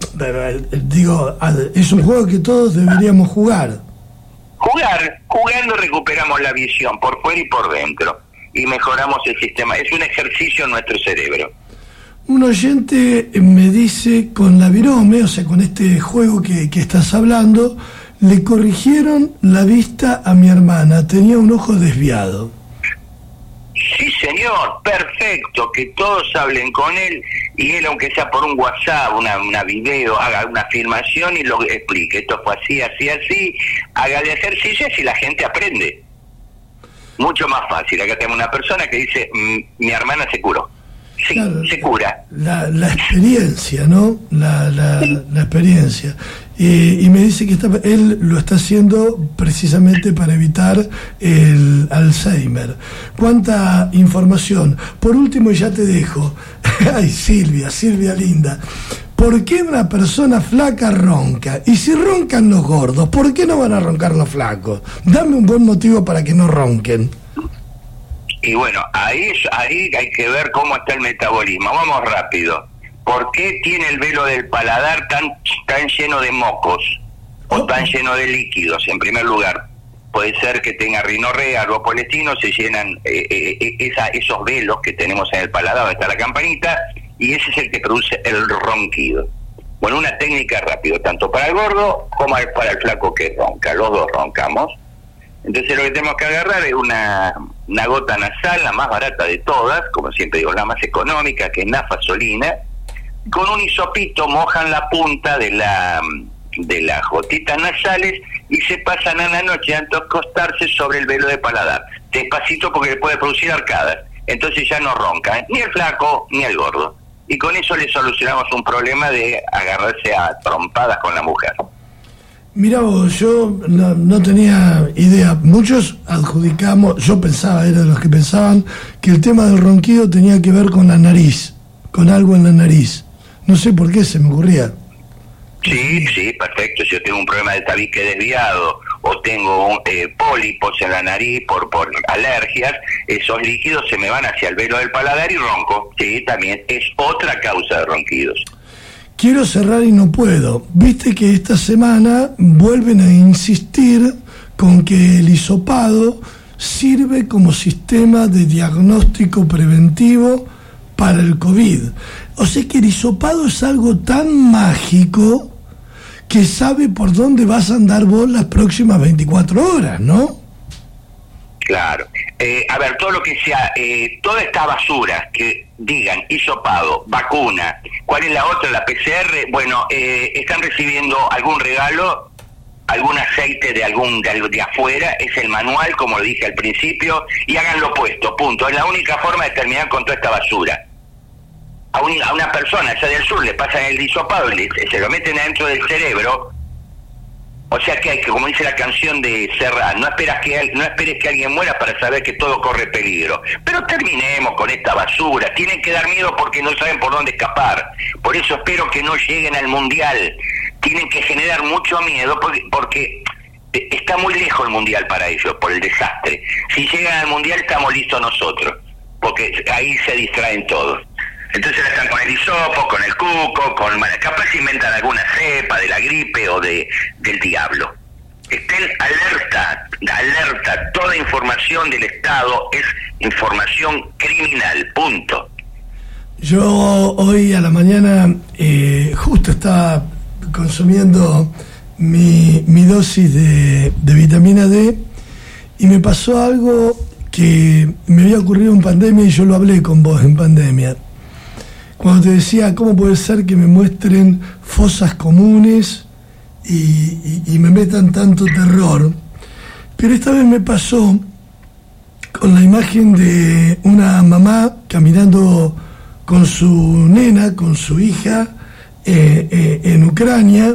digo, es un juego que todos deberíamos jugar. Jugar, jugando recuperamos la visión por fuera y por dentro y mejoramos el sistema. Es un ejercicio en nuestro cerebro. Un oyente me dice, con la virome, o sea, con este juego que, que estás hablando, le corrigieron la vista a mi hermana, tenía un ojo desviado. Sí, señor, perfecto, que todos hablen con él y él, aunque sea por un WhatsApp, una, una video, haga una filmación y lo explique. Esto fue así, así, así, haga el ejercicio y la gente aprende. Mucho más fácil. Acá tenemos una persona que dice, mi hermana se curó. Sí, claro, se cura. La, la experiencia, ¿no? La, la, la experiencia. Y, y me dice que está, él lo está haciendo precisamente para evitar el Alzheimer. ¿Cuánta información? Por último, ya te dejo. Ay, Silvia, Silvia linda. ¿Por qué una persona flaca ronca? Y si roncan los gordos, ¿por qué no van a roncar los flacos? Dame un buen motivo para que no ronquen. Y bueno, ahí, ahí hay que ver cómo está el metabolismo. Vamos rápido. ¿Por qué tiene el velo del paladar tan, tan lleno de mocos o tan lleno de líquidos? En primer lugar, puede ser que tenga rinorrea, algo polestino, se llenan eh, eh, esa, esos velos que tenemos en el paladar, donde está la campanita, y ese es el que produce el ronquido. Bueno, una técnica rápido, tanto para el gordo como para el flaco que ronca. Los dos roncamos. Entonces lo que tenemos que agarrar es una, una gota nasal, la más barata de todas, como siempre digo, la más económica, que es nafasolina. con un hisopito mojan la punta de la de las gotitas nasales y se pasan a la noche antes de acostarse sobre el velo de paladar, despacito porque le puede producir arcadas, entonces ya no ronca, ¿eh? Ni el flaco ni el gordo, y con eso le solucionamos un problema de agarrarse a trompadas con la mujer. Mira vos, yo no, no tenía idea. Muchos adjudicamos, yo pensaba, era de los que pensaban que el tema del ronquido tenía que ver con la nariz, con algo en la nariz. No sé por qué se me ocurría. Sí, sí, perfecto. Si yo tengo un problema de tabique desviado o tengo un, eh, pólipos en la nariz por, por alergias, esos líquidos se me van hacia el velo del paladar y ronco. Sí, también es otra causa de ronquidos. Quiero cerrar y no puedo. Viste que esta semana vuelven a insistir con que el hisopado sirve como sistema de diagnóstico preventivo para el COVID. O sea que el hisopado es algo tan mágico que sabe por dónde vas a andar vos las próximas veinticuatro horas, ¿no? Claro. Eh, a ver, todo lo que sea, eh, toda esta basura que digan hisopado, vacuna, ¿cuál es la otra? La P C R, bueno, eh, están recibiendo algún regalo, algún aceite de algún de, de afuera, es el manual, como lo dije al principio, y hagan lo opuesto, punto. Es la única forma de terminar con toda esta basura. A, un, a una persona allá del sur le pasan el hisopado y se lo meten adentro del cerebro. O sea que hay que, como dice la canción de Serrat, no esperas que no esperes que alguien muera para saber que todo corre peligro. Pero terminemos con esta basura. Tienen que dar miedo porque no saben por dónde escapar. Por eso espero que no lleguen al Mundial. Tienen que generar mucho miedo porque, porque está muy lejos el Mundial para ellos, por el desastre. Si llegan al Mundial estamos listos nosotros, porque ahí se distraen todos. Entonces están con el hisopo, con el cuco, con capaz se inventan alguna cepa de la gripe o de del diablo. Estén alerta, alerta, toda información del Estado es información criminal, punto. Yo hoy a la mañana eh, justo estaba consumiendo mi, mi dosis de, de vitamina D y me pasó algo que me había ocurrido en pandemia y yo lo hablé con vos en pandemia. Cuando te decía, ¿cómo puede ser que me muestren fosas comunes y, y, y me metan tanto terror? Pero esta vez me pasó con la imagen de una mamá caminando con su nena, con su hija, eh, eh, en Ucrania,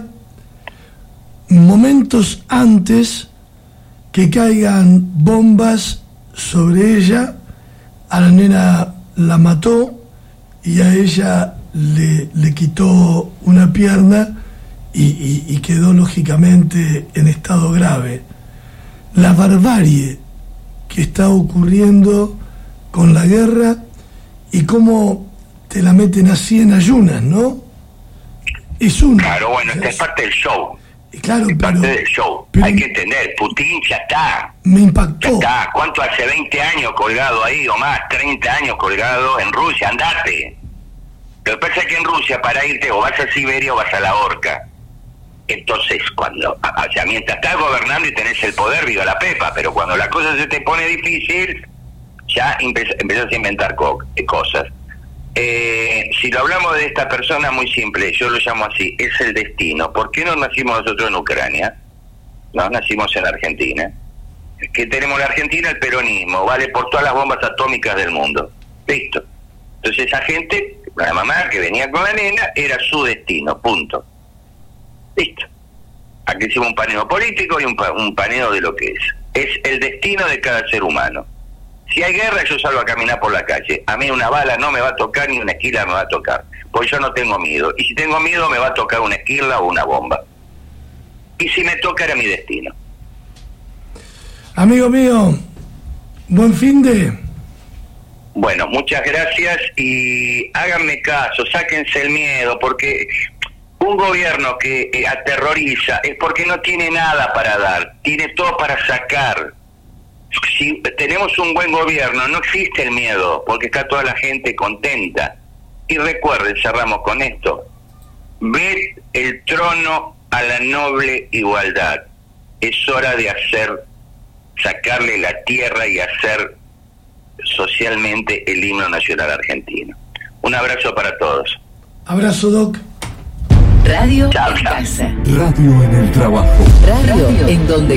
momentos antes que caigan bombas sobre ella. A la nena la mató y a ella le, le quitó una pierna y, y, y quedó lógicamente en estado grave. La barbarie que está ocurriendo con la guerra y cómo te la meten así en ayunas, ¿no? Es una. Claro, bueno, esta es parte del show. Claro, es parte pero, del show. pero hay que entender, Putin ya está. Me impactó. Ya está. ¿Cuánto hace? veinte años colgado ahí o más, treinta años colgado en Rusia, andate. Lo que pasa es que en Rusia para irte o vas a Siberia o vas a la horca. Entonces, cuando, o sea, mientras estás gobernando y tenés el poder, viva la pepa, pero cuando la cosa se te pone difícil, ya empezás a inventar co cosas. Eh, si lo hablamos de esta persona, muy simple, yo lo llamo así, es el destino. ¿Por qué no nacimos nosotros en Ucrania? No, nacimos en Argentina. ¿Qué tenemos en Argentina? El peronismo, vale por todas las bombas atómicas del mundo. Listo. Entonces esa gente, la mamá que venía con la nena, era su destino, punto. Listo. Aquí hicimos un paneo político y un, pa un paneo de lo que es. Es el destino de cada ser humano. Si hay guerra, yo salgo a caminar por la calle. A mí una bala no me va a tocar ni una esquila me va a tocar. Porque yo no tengo miedo. Y si tengo miedo, me va a tocar una esquila o una bomba. Y si me toca, era mi destino. Amigo mío, buen fin de... Bueno, muchas gracias y háganme caso, sáquense el miedo, porque un gobierno que eh, aterroriza es porque no tiene nada para dar, tiene todo para sacar. Si tenemos un buen gobierno, no existe el miedo, porque está toda la gente contenta. Y recuerden, cerramos con esto, ved el trono a la noble igualdad. Es hora de hacer, sacarle la tierra y hacer socialmente el himno nacional argentino. Un abrazo para todos. Abrazo, Doc. Radio Chao, en chao. casa. Radio en el trabajo. Radio en donde